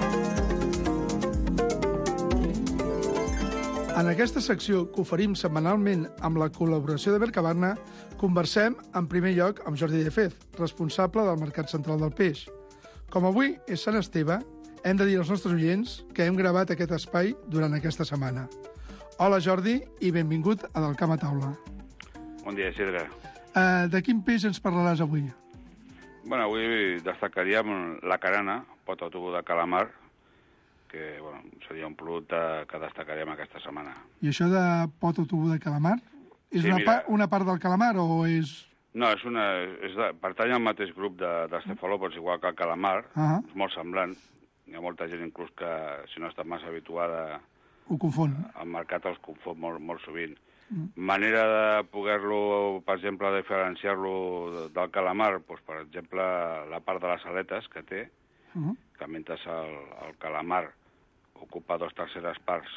En aquesta secció que oferim setmanalment amb la col·laboració de Mercabarna, conversem en primer lloc amb Jordi de Fez, responsable del Mercat Central del Peix. Com avui és Sant Esteve, hem de dir als nostres oients que hem gravat aquest espai durant aquesta setmana. Hola, Jordi, i benvingut a Del Camp a Taula. Bon dia, Isidre. Uh, de quin peix ens parlaràs avui? Bueno, avui destacaríem la carana, pota o tubo de calamar, que bueno, seria un producte que destacaríem aquesta setmana. I això de pot o tubo de calamar? És sí, una, mira, pa, una part del calamar o és... No, és una, és de, pertany al mateix grup de, dels cefalòpods, igual que el calamar, uh-huh. És molt semblant. Hi ha molta gent inclús que, si no està massa habituada... Ho confon. Al mercat els confon molt, molt sovint. Mm. Manera de poder-lo, per exemple, diferenciar-lo del calamar, doncs, per exemple, la part de les aletes que té, uh-huh. que mentre el, el calamar ocupa dos terceres parts,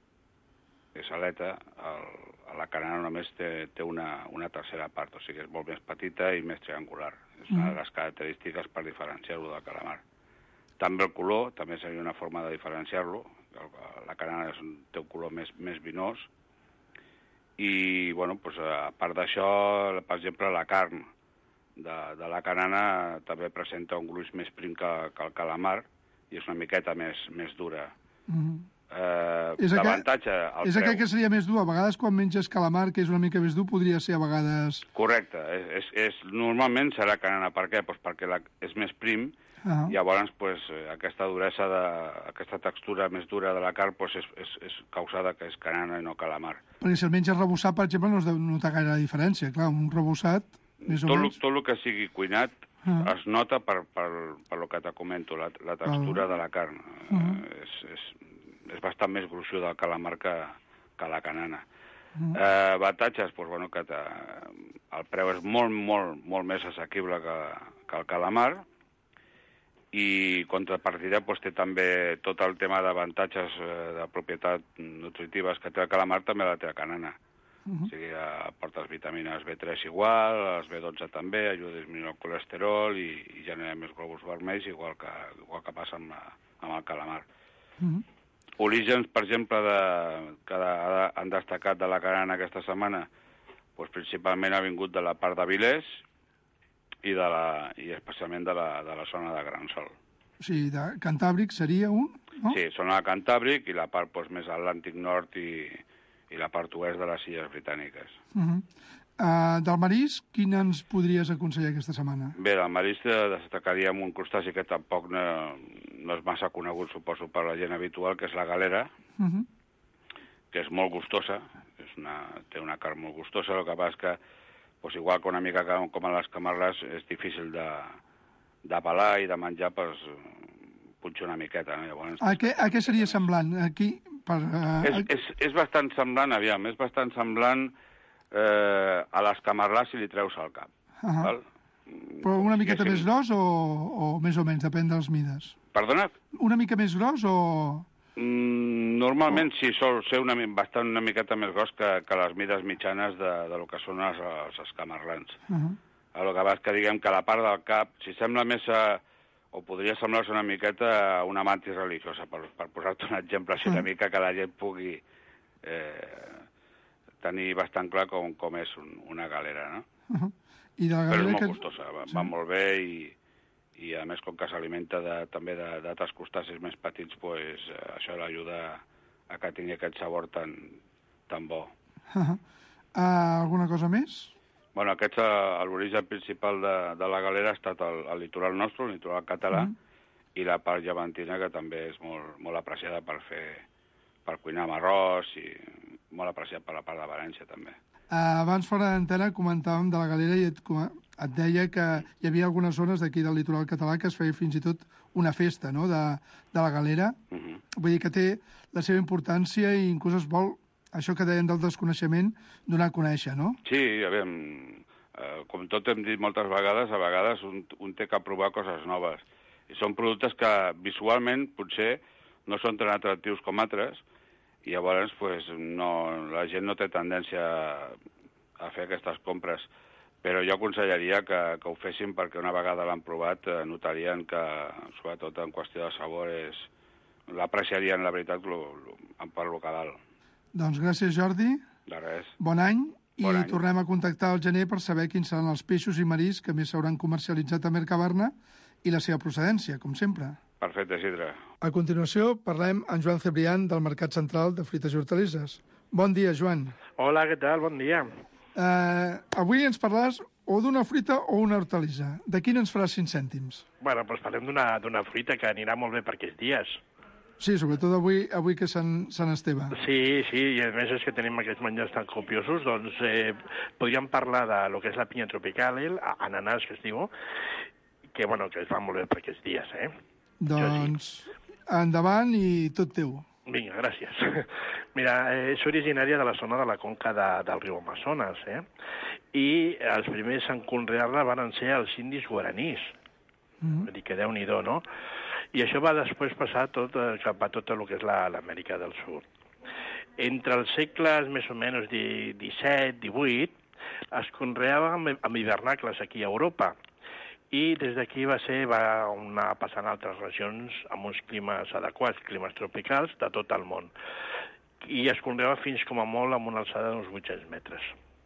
és aleta, el, la carana només té, té una, una tercera part, o sigui, és molt més petita i més triangular. És una de les característiques per diferenciar-lo del calamar. També el color, també seria una forma de diferenciar-lo. La carana és un, té un color més, més vinós. I, bueno, doncs, a part d'això, per exemple, la carn de, de la carana també presenta un gruix més prim que, que el calamar i és una miqueta més, més dura. Mm-hmm. Eh, L'avantatge... És aquell que seria més dur. A vegades, quan menges calamar, que és una mica més dur, podria ser a vegades... Correcte. És, és, és, normalment serà carana. Per què? Pues perquè la, és més prim, uh-huh. i llavors pues, aquesta duresa, de, aquesta textura més dura de la carn pues, és, és, és causada que és carana i no calamar. Perquè si el menges rebossat, per exemple, no es deu notar gaire la diferència. Clar, un rebossat, més o tot, menys... Tot el que sigui cuinat uh-huh. es nota per, per, per lo que te comento, la, la textura uh-huh. de la carn. Uh-huh. Eh, és, és, és bastant més gruixut del calamar que, que la canana. Uh-huh. Eh, avantatges, doncs, bueno, que te, el preu és molt, molt, molt més assequible que, que el calamar, i contrapartida doncs, té també tot el tema d'avantatges eh, de propietat nutritives que té el calamar, també la té la canana. O sigui, aporta les vitamines B tres igual, les B dotze també, ajuda a disminuir el colesterol i, i genera més glòbuls vermells, igual que, igual que passa amb, amb el calamar. Mm -hmm. Orígens, per exemple, de, que de, han destacat de la carana aquesta setmana, doncs principalment ha vingut de la part de Vilés i, de la, i especialment de la, de la zona de Gran Sol. O sigui, de Cantàbric seria un, no? Sí, zona de Cantàbric i la part doncs, més atlàntic nord i, i la part oest de les Illes Britàniques. Uh -huh. uh, del marisc, quin ens podries aconsellar aquesta setmana? Bé, del marisc destacaríem un crustaci que tampoc no, no és massa conegut, suposo, per la gent habitual, que és la galera, uh -huh. que és molt gustosa, és una, té una carn molt gustosa, el que passa és que, doncs, igual que una mica com a les camarles, és difícil de, de pelar i de menjar, doncs, punxa una miqueta, no? Llavors, a, què, a què seria semblant? Aquí, per, uh, és, és, és bastant semblant, aviam, és bastant semblant eh, a les camarles si li treus al cap. Uh -huh. Val? Però una miqueta més gros o, o més o menys, depèn de les mides? Perdona? Una mica més gros o...? Mm, normalment oh. sí, sol ser una, bastant una miqueta més gros que, que les mides mitjanes de, de lo que són els, els escamarlans. Uh -huh. El que va és que diguem que la part del cap, si sembla més a, o podria semblar-se una miqueta a una mantis religiosa, per, per posar-te un exemple així, uh -huh. una mica que la gent pugui eh, tenir bastant clar com, com és un, una galera, no? Uh -huh. I de la galera Però és molt que... gustosa, va, sí. va molt bé i, i a més com que s'alimenta de, també d'altres crustacis més petits, pues, eh, això l'ajuda a que tingui aquest sabor tan, tan bo. Uh -huh. uh, alguna cosa més? Bueno, aquest, l'origen principal de, de la galera ha estat el, el litoral nostre, el litoral català, mm. i la part llevantina, que també és molt, molt apreciada per fer, per cuinar amb arròs, i molt apreciat per la part de València, també. Uh, abans, fora d'antena, comentàvem de la galera i et, et deia que hi havia algunes zones d'aquí del litoral català que es feia fins i tot una festa, no?, de, de la galera. Uh -huh. Vull dir que té la seva importància i inclús es vol, això que deien del desconeixement, donar a conèixer, no? Sí, a veure, eh, com tot hem dit moltes vegades, a vegades un, un té que provar coses noves. I són productes que visualment potser no són tan atractius com altres, i llavors pues, no, la gent no té tendència a, a fer aquestes compres. Però jo aconsellaria que, que ho fessin perquè una vegada l'han provat eh, notarien que, sobretot en qüestió de sabor, és l'apreciarien, la veritat, lo, lo, per lo que dalt. Doncs gràcies, Jordi. De res. Bon any. Bon I any. Tornem a contactar al gener per saber quins seran els peixos i mariscs que més s'hauran comercialitzat a Mercabarna i la seva procedència, com sempre. Perfecte, Isidre. A continuació parlem amb Joan Cebrián del Mercat Central de Fruites i Hortalisses. Bon dia, Joan. Hola, què tal? Bon dia. Uh, avui ens parlaràs o d'una fruita o una hortalissa. De quina ens faràs cinc cèntims? Bueno, doncs parlem d'una fruita que anirà molt bé per aquests dies. Sí, sobretot avui, avui que és Sant, Sant Esteve. Sí, sí, i a més és que tenim aquests menjars tan copiosos, doncs eh, podríem parlar de lo que és la pinya tropical, el ananàs, que es diu, que, bueno, que es va molt bé per aquests dies, eh? Doncs sí. Endavant i tot teu. Vinga, gràcies. Mira, eh, és originària de la zona de la conca de, del riu Amazones, eh? I els primers en conrear-la van ser els indis guaranís. Mm. Vull dir que Déu-n'hi-do, no? I això va després passar tot, eh, cap a tot el que és l'Amèrica del Sud. Entre els segles més o menys disset, divuit, es conreava amb, amb hivernacles aquí a Europa, i des d'aquí va ser va anar passant a altres regions amb uns climes adequats, climes tropicals de tot el món. I es conreava fins com a molt amb una alçada d'uns vuit-cents metres.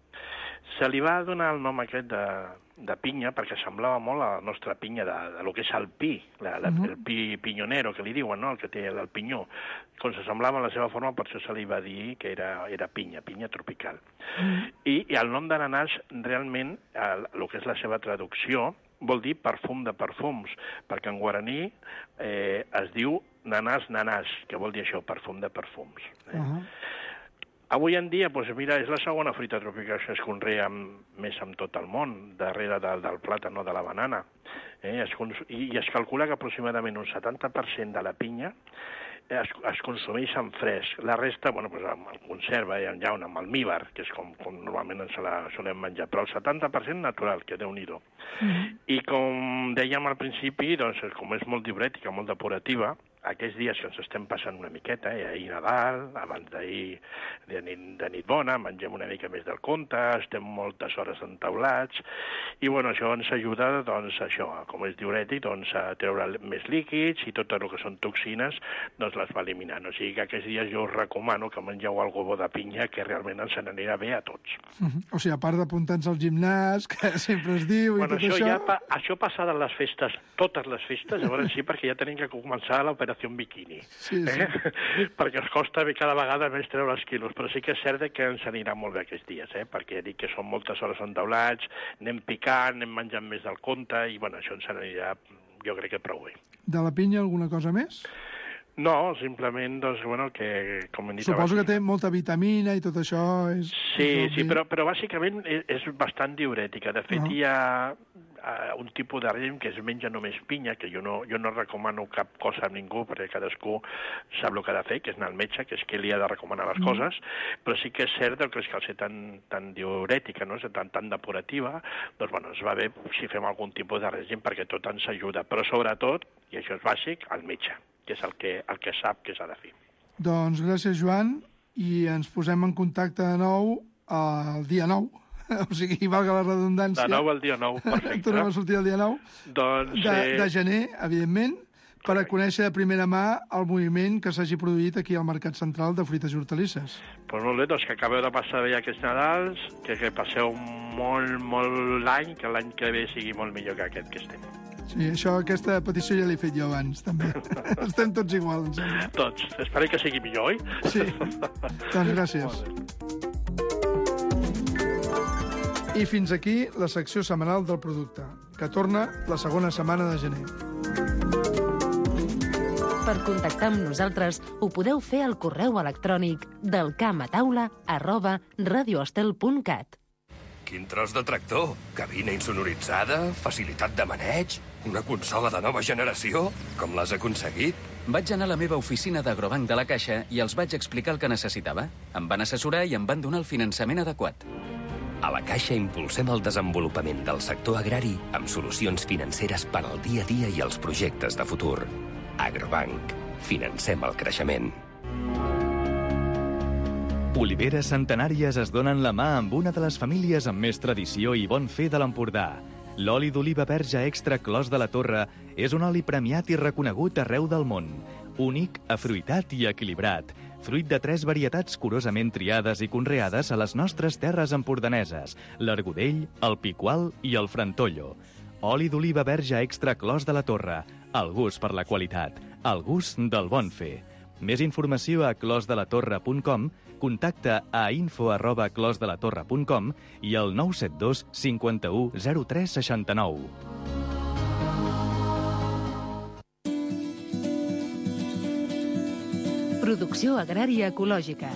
Se li va donar el nom aquest de, de pinya perquè semblava molt a la nostra pinya de, de lo que és el pi, la, la, uh -huh. el pi pinyonero, que li diuen, no?, el que té el pinyó. Com se semblava en la seva forma, per això se li va dir que era, era pinya, pinya tropical. Uh -huh. I, I el nom d'ananàs, realment, el, el que és la seva traducció, vol dir perfum de perfums, perquè en guaraní eh, es diu nanàs nanàs, que vol dir això, perfum de perfums. Eh? Uh -huh. Avui en dia, doncs, mira, és la segona fruita tropical que es conrea més en tot el món, darrere del, del plàtan o de la banana. Eh? Es, i, I es calcula que aproximadament un setanta per cent de la pinya es, es consumeix en fresc. La resta, bueno, doncs, amb el conserva, eh, en llauna, amb almíbar, que és com, com normalment ens la solem menjar, però el setanta per cent natural, que Déu-n'hi-do. Mm. I com dèiem al principi, doncs, com és molt diurètica, molt depurativa, aquests dies que ens estem passant una miqueta, eh, ahir Nadal, abans d'ahir de nit bona, mengem una mica més del compte, estem moltes hores entaulats, i bueno, això ens ajuda, doncs, això, com és diurètic, doncs, a treure més líquids i tot el que són toxines, doncs les va eliminant. O sigui que aquests dies jo us recomano que mengeu algo bo de pinya, que realment ens n'anirà bé a tots. Uh-huh. O sigui, a part d'apuntar-nos al gimnàs, que sempre es diu, bueno, i tot això... això... Ja pa, això passades les festes, totes les festes, llavors sí, perquè ja tenim que començar l'operació en biquini. Sí, sí. Eh? Perquè ens costa cada vegada més treure els quilos, però sí que és cert que ens anirà molt bé aquests dies, eh? Perquè dic que són moltes hores entaulats, anem picant, anem menjant més del compte, i bueno, això ens anirà, jo crec que prou bé. De la pinya alguna cosa més? No, simplement, doncs, bueno, que, com hem dit Suposo abans... que té molta vitamina i tot això és... Sí, és sí, però, però bàsicament és, és bastant diurètica. De fet, uh-huh. hi ha uh, un tipus de règim que es menja només pinya, que jo no, jo no recomano cap cosa a ningú, perquè cadascú sap el que ha de fer, que és anar al metge, que és que li ha de recomanar les uh-huh. coses, però sí que és cert que és que al ser tan, tan diurètica, no? tan, tan depurativa, doncs, bueno, es va bé si fem algun tipus de règim, perquè tot ens ajuda, però sobretot, i això és bàsic, al metge, que és el que, el que sap que s'ha de fer. Doncs gràcies, Joan, i ens posem en contacte de nou el dia nou, o sigui, valga la redundància. De nou al dia nou, perfecte. Tornem a sortir el dia nou, doncs, de, eh... de gener, evidentment, per a conèixer de primera mà el moviment que s'hagi produït aquí al Mercat Central de Fruites i Hortalisses. Doncs pues molt bé, doncs que acabeu de passar bé aquests Nadals, que, que passeu molt, molt l'any, que l'any que ve sigui molt millor que aquest que estem. Sí, això, aquesta petició ja l'he fet jo abans, també. Estem tots igual, em sembla. Tots. Esperem que sigui millor, oi? Sí. Doncs gràcies. I fins aquí la secció setmanal del producte, que torna la segona setmana de gener. Per contactar amb nosaltres ho podeu fer al correu electrònic del camataula arroba radioestel punt cat. Quin tros de tractor! Cabina insonoritzada, facilitat de maneig, una consola de nova generació? Com l'has aconseguit? Vaig anar a la meva oficina d'Agrobanc de la Caixa i els vaig explicar el que necessitava. Em van assessorar i em van donar el finançament adequat. A la Caixa impulsem el desenvolupament del sector agrari amb solucions financeres per al dia a dia i els projectes de futur. Agrobanc. Financem el creixement. Oliveres centenàries es donen la mà amb una de les famílies amb més tradició i bon fer de l'Empordà. L'oli d'oliva verge extra Clos de la Torre és un oli premiat i reconegut arreu del món. Únic, afruitat i equilibrat. Fruit de tres varietats curosament triades i conreades a les nostres terres empordaneses, l'Argudell, el Picual i el Frantollo. Oli d'oliva verge extra Clos de la Torre. El gust per la qualitat. El gust del bon fer. Més informació a clos de la torre punt com, contacta a info arroba clos de la torre punt com i al nou set dos cinquanta-u zero tres seixanta-nou. Producció agrària ecològica.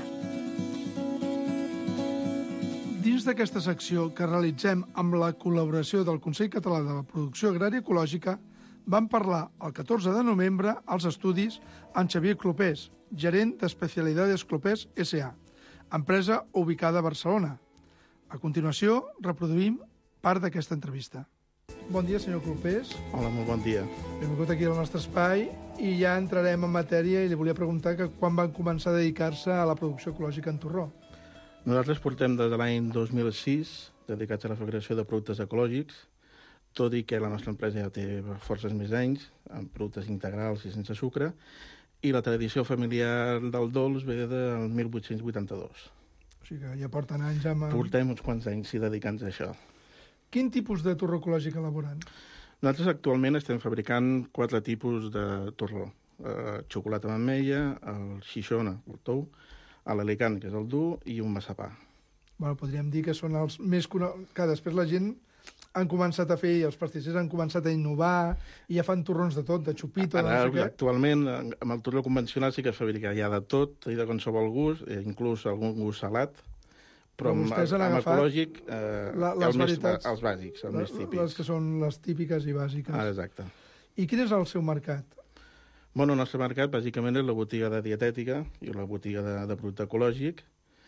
Dins d'aquesta secció que realitzem amb la col·laboració del Consell Català de la Producció Agrària Ecològica, van parlar el catorze de novembre als estudis amb Xavier Clopés, gerent d'Especialidades Clopés S A, empresa ubicada a Barcelona. A continuació, reproduïm part d'aquesta entrevista. Bon dia, senyor Clopés. Hola, molt bon dia. Benvingut aquí al nostre espai i ja entrarem en matèria i li volia preguntar que quan van començar a dedicar-se a la producció ecològica en torró. Nosaltres portem des de l'any dos mil sis dedicats a la fabricació de productes ecològics, tot i que la nostra empresa ja té forces més anys, amb productes integrals i sense sucre, i la tradició familiar del dolç ve del mil vuit-cents vuitanta-dos. O sigui que ja porten anys amb... Portem uns quants anys dedicant-nos a això. Quin tipus de torró ecològic elaboren? Nosaltres actualment estem fabricant quatre tipus de torró. Eh, xocolata amb ametlla, el xixona, el tou, l'alicant, que és el dur, i un massapà. Bueno, podríem dir que són els més coneguts, que després la gent han començat a fer, i els pastissers han començat a innovar, i ja fan torrons de tot, de xupito, de no sé què. Actualment, amb el torró convencional sí que es fabrica ja de tot, i de qualsevol gust, inclús algun gust salat, però, però amb, amb ecològic, eh, la, les el varietats, més, els bàsics, els més típics. Les que són les típiques i bàsiques. Ah, exacte. I quin és el seu mercat? Bueno, el nostre mercat, bàsicament, és la botiga de dietètica i la botiga de, de producte ecològic,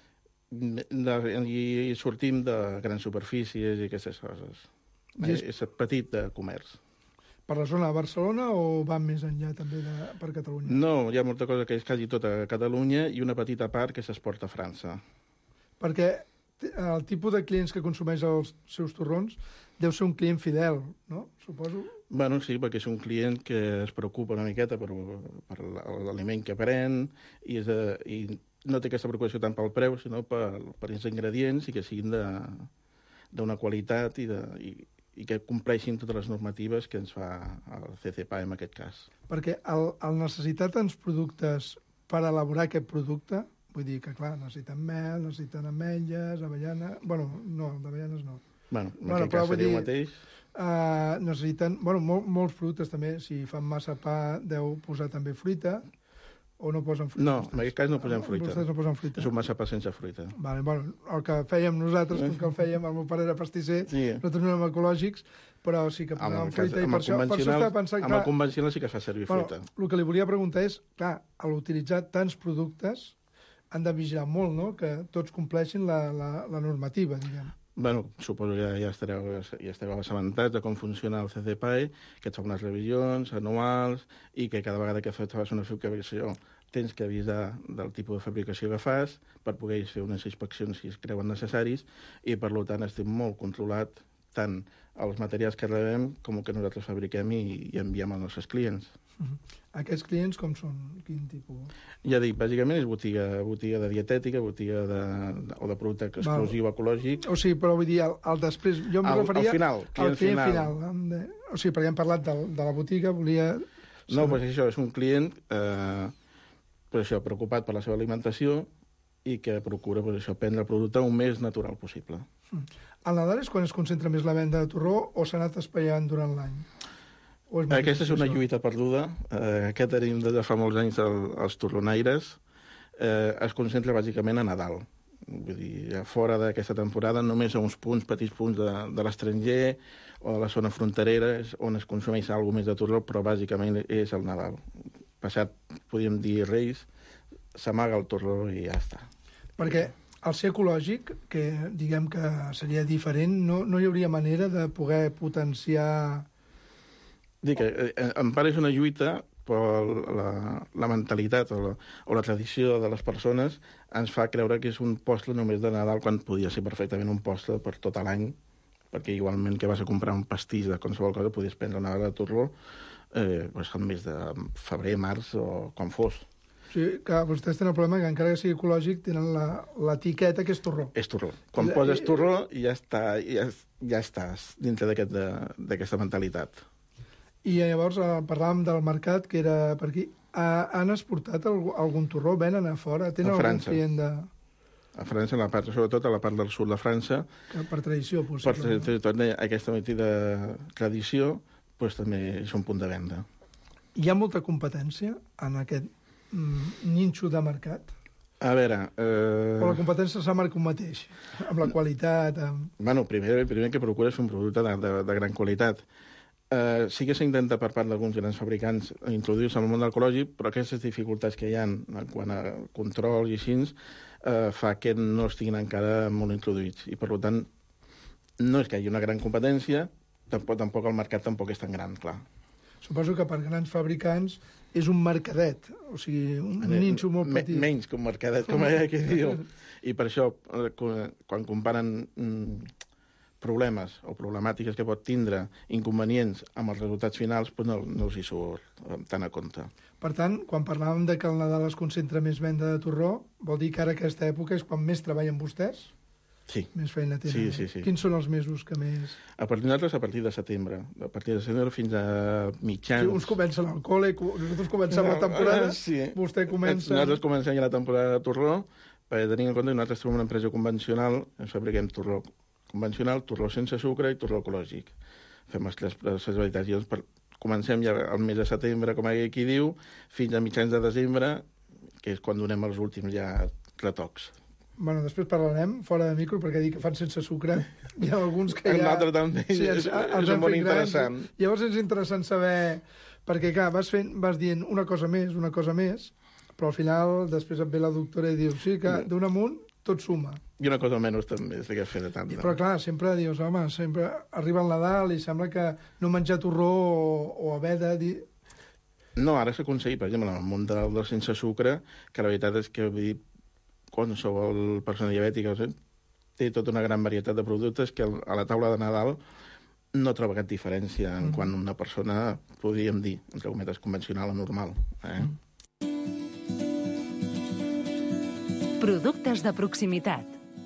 i sortim de grans superfícies i aquestes coses. És, és petit de comerç. Per la zona de Barcelona o van més enllà també de, per Catalunya? No, hi ha molta cosa que és quasi tota Catalunya i una petita part que s'exporta a França. Perquè el tipus de clients que consumeix els seus torrons deu ser un client fidel, no? Suposo. Bueno, sí, perquè és un client que es preocupa una miqueta per, per l'aliment que pren i, és, i no té aquesta preocupació tant pel preu, sinó per, per els ingredients i que siguin d'una qualitat i, de, i, i que compleixin totes les normatives que ens fa el C C P A E en aquest cas. Perquè el, el necessitar tants productes per elaborar aquest producte, vull dir que, clar, necessiten mel, necessiten ametlles, avellana... Bueno, no, d'avellanes no. Bueno, en bueno, aquest cas seria el mateix. Uh, necessiten, bueno, mol, molts productes també, si fan massa pa deu posar també fruita, o no posen fruita? No, en aquest cas no posem fruita. Vostès no posen fruita. És un massapà sense fruita. Vale, bueno, el que fèiem nosaltres, com que el fèiem, el meu pare era pastisser, sí. Nosaltres no érem ecològics, però sí que posàvem fruita, i per això, per això estava pensant... Amb el convencional sí que es fa servir bueno, fruita. El que li volia preguntar és, clar, a l'utilitzar tants productes, han de vigilar molt, no?, que tots compleixin la, la, la normativa, diguem. Bueno, suposo que ja, ja, estareu, ja estareu assabentats de com funciona el C C P A E, que et fa unes revisions anuals i que cada vegada que fas una fabricació tens que avisar del tipus de fabricació que fas per poder fer unes inspeccions si es creuen necessaris i, per tant, estic molt controlat tant els materials que rebem com el que nosaltres fabriquem i, i enviem als nostres clients. Uh-huh. Aquests clients com són? Quin tipus? Ja dic, bàsicament és botiga, botiga de dietètica, botiga de, de, o de producte exclusiu Val. ecològic. O sigui, però vull dir, al, al després... Jo em al, referia al final, al client final. final. O sigui, perquè hem parlat de, de la botiga, volia... No, doncs això, és un client eh, pues això, preocupat per la seva alimentació i que procura pues això, prendre el producte el més natural possible. Al Nadal és quan es concentra més la venda de torró o s'ha anat espaiant durant l'any? Aquesta és una lluita perduda, eh, que tenim des de fa molts anys el, els torronaires. Eh, es concentra bàsicament a Nadal. Vull dir, fora d'aquesta temporada, només a uns punts, petits punts de, de l'estranger o de la zona fronterera on es consumeix alguna més de torró, però bàsicament és el Nadal. Passat, podríem dir, Reis, s'amaga el torró i ja està. Perquè al ser ecològic, que diguem que seria diferent, no, no hi hauria manera de poder potenciar... Dic que eh, en part és una lluita, però la, la mentalitat o la, o la tradició de les persones ens fa creure que és un postre només de Nadal quan podia ser perfectament un postre per tot l'any, perquè igualment que vas a comprar un pastís de qualsevol cosa podies prendre una vegada de torró eh, pues, al mes de febrer, març o quan fos. Sí, que vostès tenen el problema que encara que sigui ecològic tenen l'etiqueta que és torró. És torró. Quan I, poses torró ja, està, ja, ja estàs dintre d'aquesta aquest, mentalitat. I llavors eh, parlàvem del mercat, que era per aquí. Ha, han exportat algun, algun torró? Venen a fora? Tenen a França. Algun client de... A França, en la part, sobretot a la part del sud de França. Que per tradició, possible. Per tot, aquesta petita tradició, pues, també és un punt de venda. Hi ha molta competència en aquest mm, ninxo de mercat? A veure... Eh... O la competència s'ha marcat un mateix, amb la qualitat... Amb... Bueno, primer, primer que procures fer un producte de, de, de gran qualitat. Uh, sí que s'intenta per part d'alguns grans fabricants introduir-se al món del ecològic, però aquestes dificultats que hi ha en quant a control i així uh, fa que no estiguin encara molt introduïts. I, per tant, no és que hi hagi una gran competència, tampoc, tampoc el mercat tampoc és tan gran, clar. Suposo que per grans fabricants és un mercadet, o sigui, un ninxo molt petit. Menys que un mercadet, com aquí diu. I per això, quan comparen... Mm, problemes o problemàtiques que pot tindre inconvenients amb els resultats finals, doncs no, no els hi surt tant a compte. Per tant, quan parlàvem de que el Nadal es concentra més venda de torró, vol dir que ara aquesta època és quan més treballen vostès? Sí. Més feina tenen? Sí, sí, sí. Quins són els mesos que més... A partir de nosaltres, a partir de setembre. A partir de setembre fins a mitjans... Sí, uns comencen al col·le, nosaltres comencem no, la temporada, sí. Vostè comença... Nosaltres comencem ja la temporada de torró, perquè tenim en compte que nosaltres som una empresa convencional, ens fabriquem torró convencional, torró sense sucre i torró ecològic. Fem les tres varietats. I per... comencem ja el mes de setembre, com aquí diu, fins a mitjans de desembre, que és quan donem els últims ja retocs. Bueno, després parlarem fora de micro, perquè dic que fan sense sucre. Hi ha alguns que ja... El altre també sí, és, és molt interessant. Grans. Llavors és interessant saber... Perquè, clar, vas, fent, vas dient una cosa més, una cosa més, però al final després et ve la doctora i diu sí, que d'un amunt tot suma. I una cosa menys també, és que fer de tant. Però clar, sempre dius, home, sempre arriba el Nadal i sembla que no menjar torró o, o haver de dir... No, ara s'ha aconseguit, per exemple, en el món del, del sense sucre, que la veritat és que vull dir, qualsevol persona diabètica, eh? té tota una gran varietat de productes que a la taula de Nadal no troba cap diferència en quan una persona, podríem dir, entre cometes, convencional o normal. Eh? Productes de proximitat.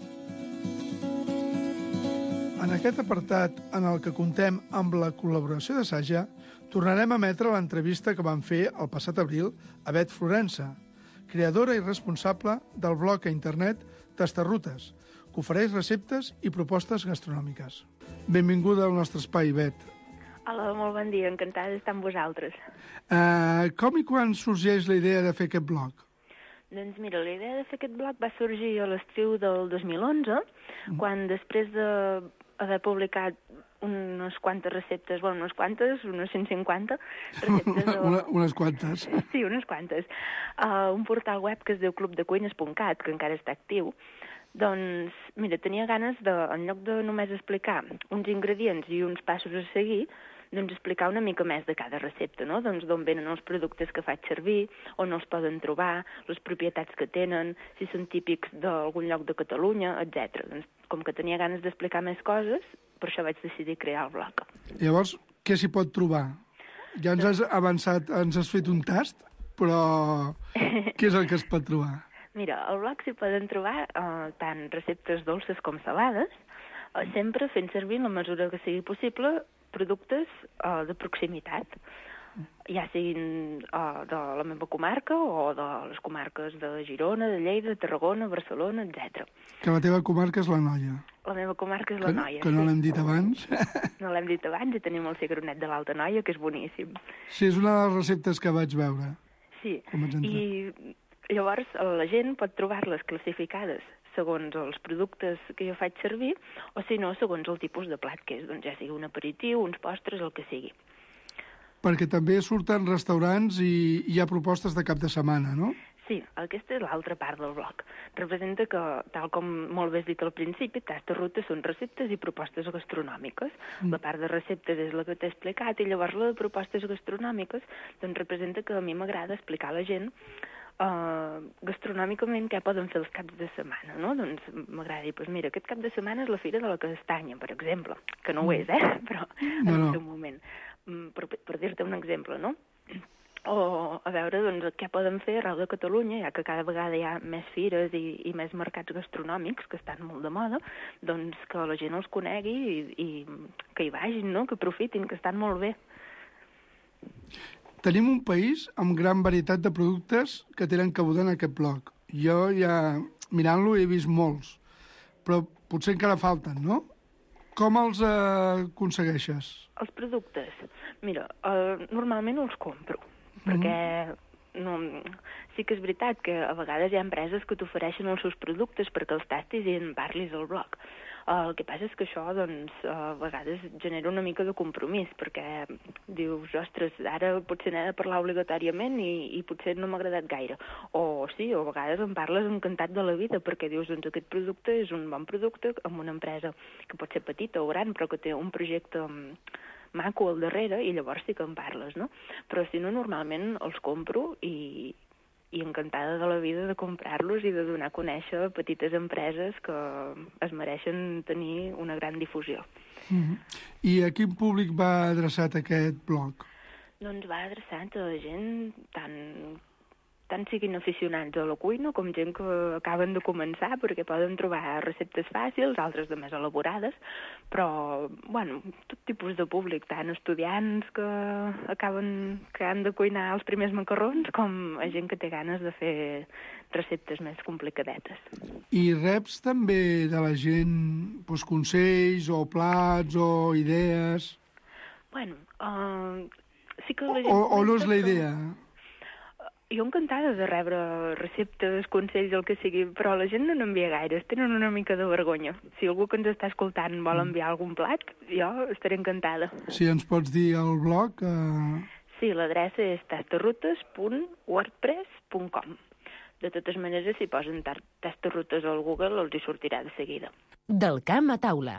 En aquest apartat, en el que contem amb la col·laboració de Saja, tornarem a emetre l'entrevista que vam fer el passat abril a Bet Florença, creadora i responsable del blog a internet Tastarrutes, que ofereix receptes i propostes gastronòmiques. Benvinguda al nostre espai, Bet. Hola, molt bon dia, encantada d'estar amb vosaltres. Uh, com i quan sorgeix la idea de fer aquest blog? Doncs mira, la idea de fer aquest blog va sorgir a l'estiu del dos mil onze, mm. quan després d'haver publicat unes quantes receptes, bueno, unes quantes, unes cent cinquanta receptes... De... Una, unes quantes. Sí, unes quantes. Uh, un portal web que es diu club de cuines punt cat, que encara està actiu. Doncs, mira, tenia ganes de, en lloc de només explicar uns ingredients i uns passos a seguir, doncs explicar una mica més de cada recepta, no? Doncs d'on venen els productes que faig servir, on els poden trobar, les propietats que tenen, si són típics d'algun lloc de Catalunya, etcètera. Doncs com que tenia ganes d'explicar més coses, per això vaig decidir crear el blog. Llavors, què s'hi pot trobar? Ja ens has avançat, ens has fet un tast, però què és el que es pot trobar? Mira, al blog s'hi poden trobar eh, tant receptes dolces com salades, eh, sempre fent servir, en la mesura que sigui possible, productes eh, de proximitat, ja siguin eh, de la meva comarca o de les comarques de Girona, de Lleida, de Tarragona, Barcelona, etcètera. Que la teva comarca és l'Anoia. La meva comarca és l'Anoia. Que, que no sí. l'hem dit abans. No l'hem dit abans i tenim el cigronet de l'Alta Noia, que és boníssim. Sí, és una de les receptes que vaig veure. Sí, i llavors la gent pot trobar-les classificades segons els productes que jo faig servir, o si no, segons el tipus de plat que és, doncs ja sigui un aperitiu, uns postres, el que sigui. Perquè també surten restaurants i hi ha propostes de cap de setmana, no? Sí, aquesta és l'altra part del blog. Representa que, tal com molt bé has dit al principi, Tastarrutes són receptes i propostes gastronòmiques. Mm. La part de receptes és la que t'he explicat, i llavors la de propostes gastronòmiques doncs representa que a mi m'agrada explicar a la gent Uh, gastronòmicament què poden fer els caps de setmana, no? Doncs m'agrada dir, doncs mira, aquest cap de setmana és la Fira de la Castanya, per exemple, que no ho és, eh? Però en no, no. el seu moment. Per, per dir-te un exemple, no? O a veure, doncs, què poden fer arreu de Catalunya, ja que cada vegada hi ha més fires i, i més mercats gastronòmics que estan molt de moda, doncs que la gent els conegui i, i que hi vagin, no? Que aprofitin, que estan molt bé. Tenim un país amb gran varietat de productes que tenen cabuda en aquest blog. Jo ja, mirant-lo, he vist molts, però potser encara falten, no? Com els eh, aconsegueixes? Els productes? Mira, eh, normalment els compro, mm-hmm. perquè no, sí que és veritat que a vegades hi ha empreses que t'ofereixen els seus productes perquè els tastis i en parlis al blog. El que passa és que això, doncs, a vegades genera una mica de compromís, perquè dius, ostres, ara potser n'he de parlar obligatòriament i, i potser no m'ha agradat gaire. O sí, o a vegades em parles encantat de la vida, perquè dius, doncs aquest producte és un bon producte amb una empresa que pot ser petita o gran, però que té un projecte maco al darrere, i llavors sí que en parles, no? Però si no, normalment els compro i... i encantada de la vida de comprar-los i de donar a conèixer petites empreses que es mereixen tenir una gran difusió. Mm-hmm. I a quin públic va adreçat aquest blog? Doncs va adreçat a gent tant, tant siguin aficionats a la cuina com gent que acaben de començar, perquè poden trobar receptes fàcils, altres de més elaborades, però, bueno, tot tipus de públic, tant estudiants que acaben que han de cuinar els primers macarrons, com a gent que té ganes de fer receptes més complicadetes. I reps també de la gent doncs, consells o plats o idees? Bueno, uh, sí que la gent... O, o no és la idea? Que... Jo encantada de rebre receptes, consells, el que sigui, però la gent no n'envia gaire, tenen una mica de vergonya. Si algú que ens està escoltant vol enviar algun plat, jo estaré encantada. Si ens pots dir el blog... Eh... Sí, l'adreça és tastarrutes punt wordpress punt com. De totes maneres, si posen tastarrutes al Google, els hi sortirà de seguida. Del camp a taula.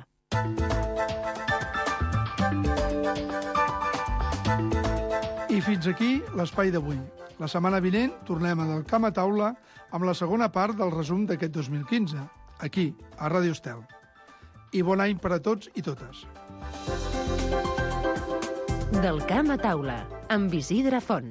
I fins aquí l'espai d'avui. La setmana vinent tornem a Del Camp a Taula amb la segona part del resum d'aquest dos mil quinze, aquí, a Ràdio Estel. I bon any per a tots i totes. Del Camp a Taula, amb Isidre Font.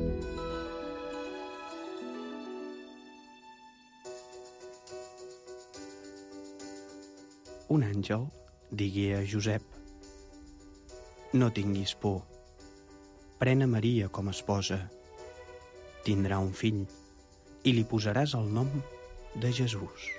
Un àngel digué a Josep: no tinguis por, pren a Maria com a esposa, tindrà un fill i li posaràs el nom de Jesús.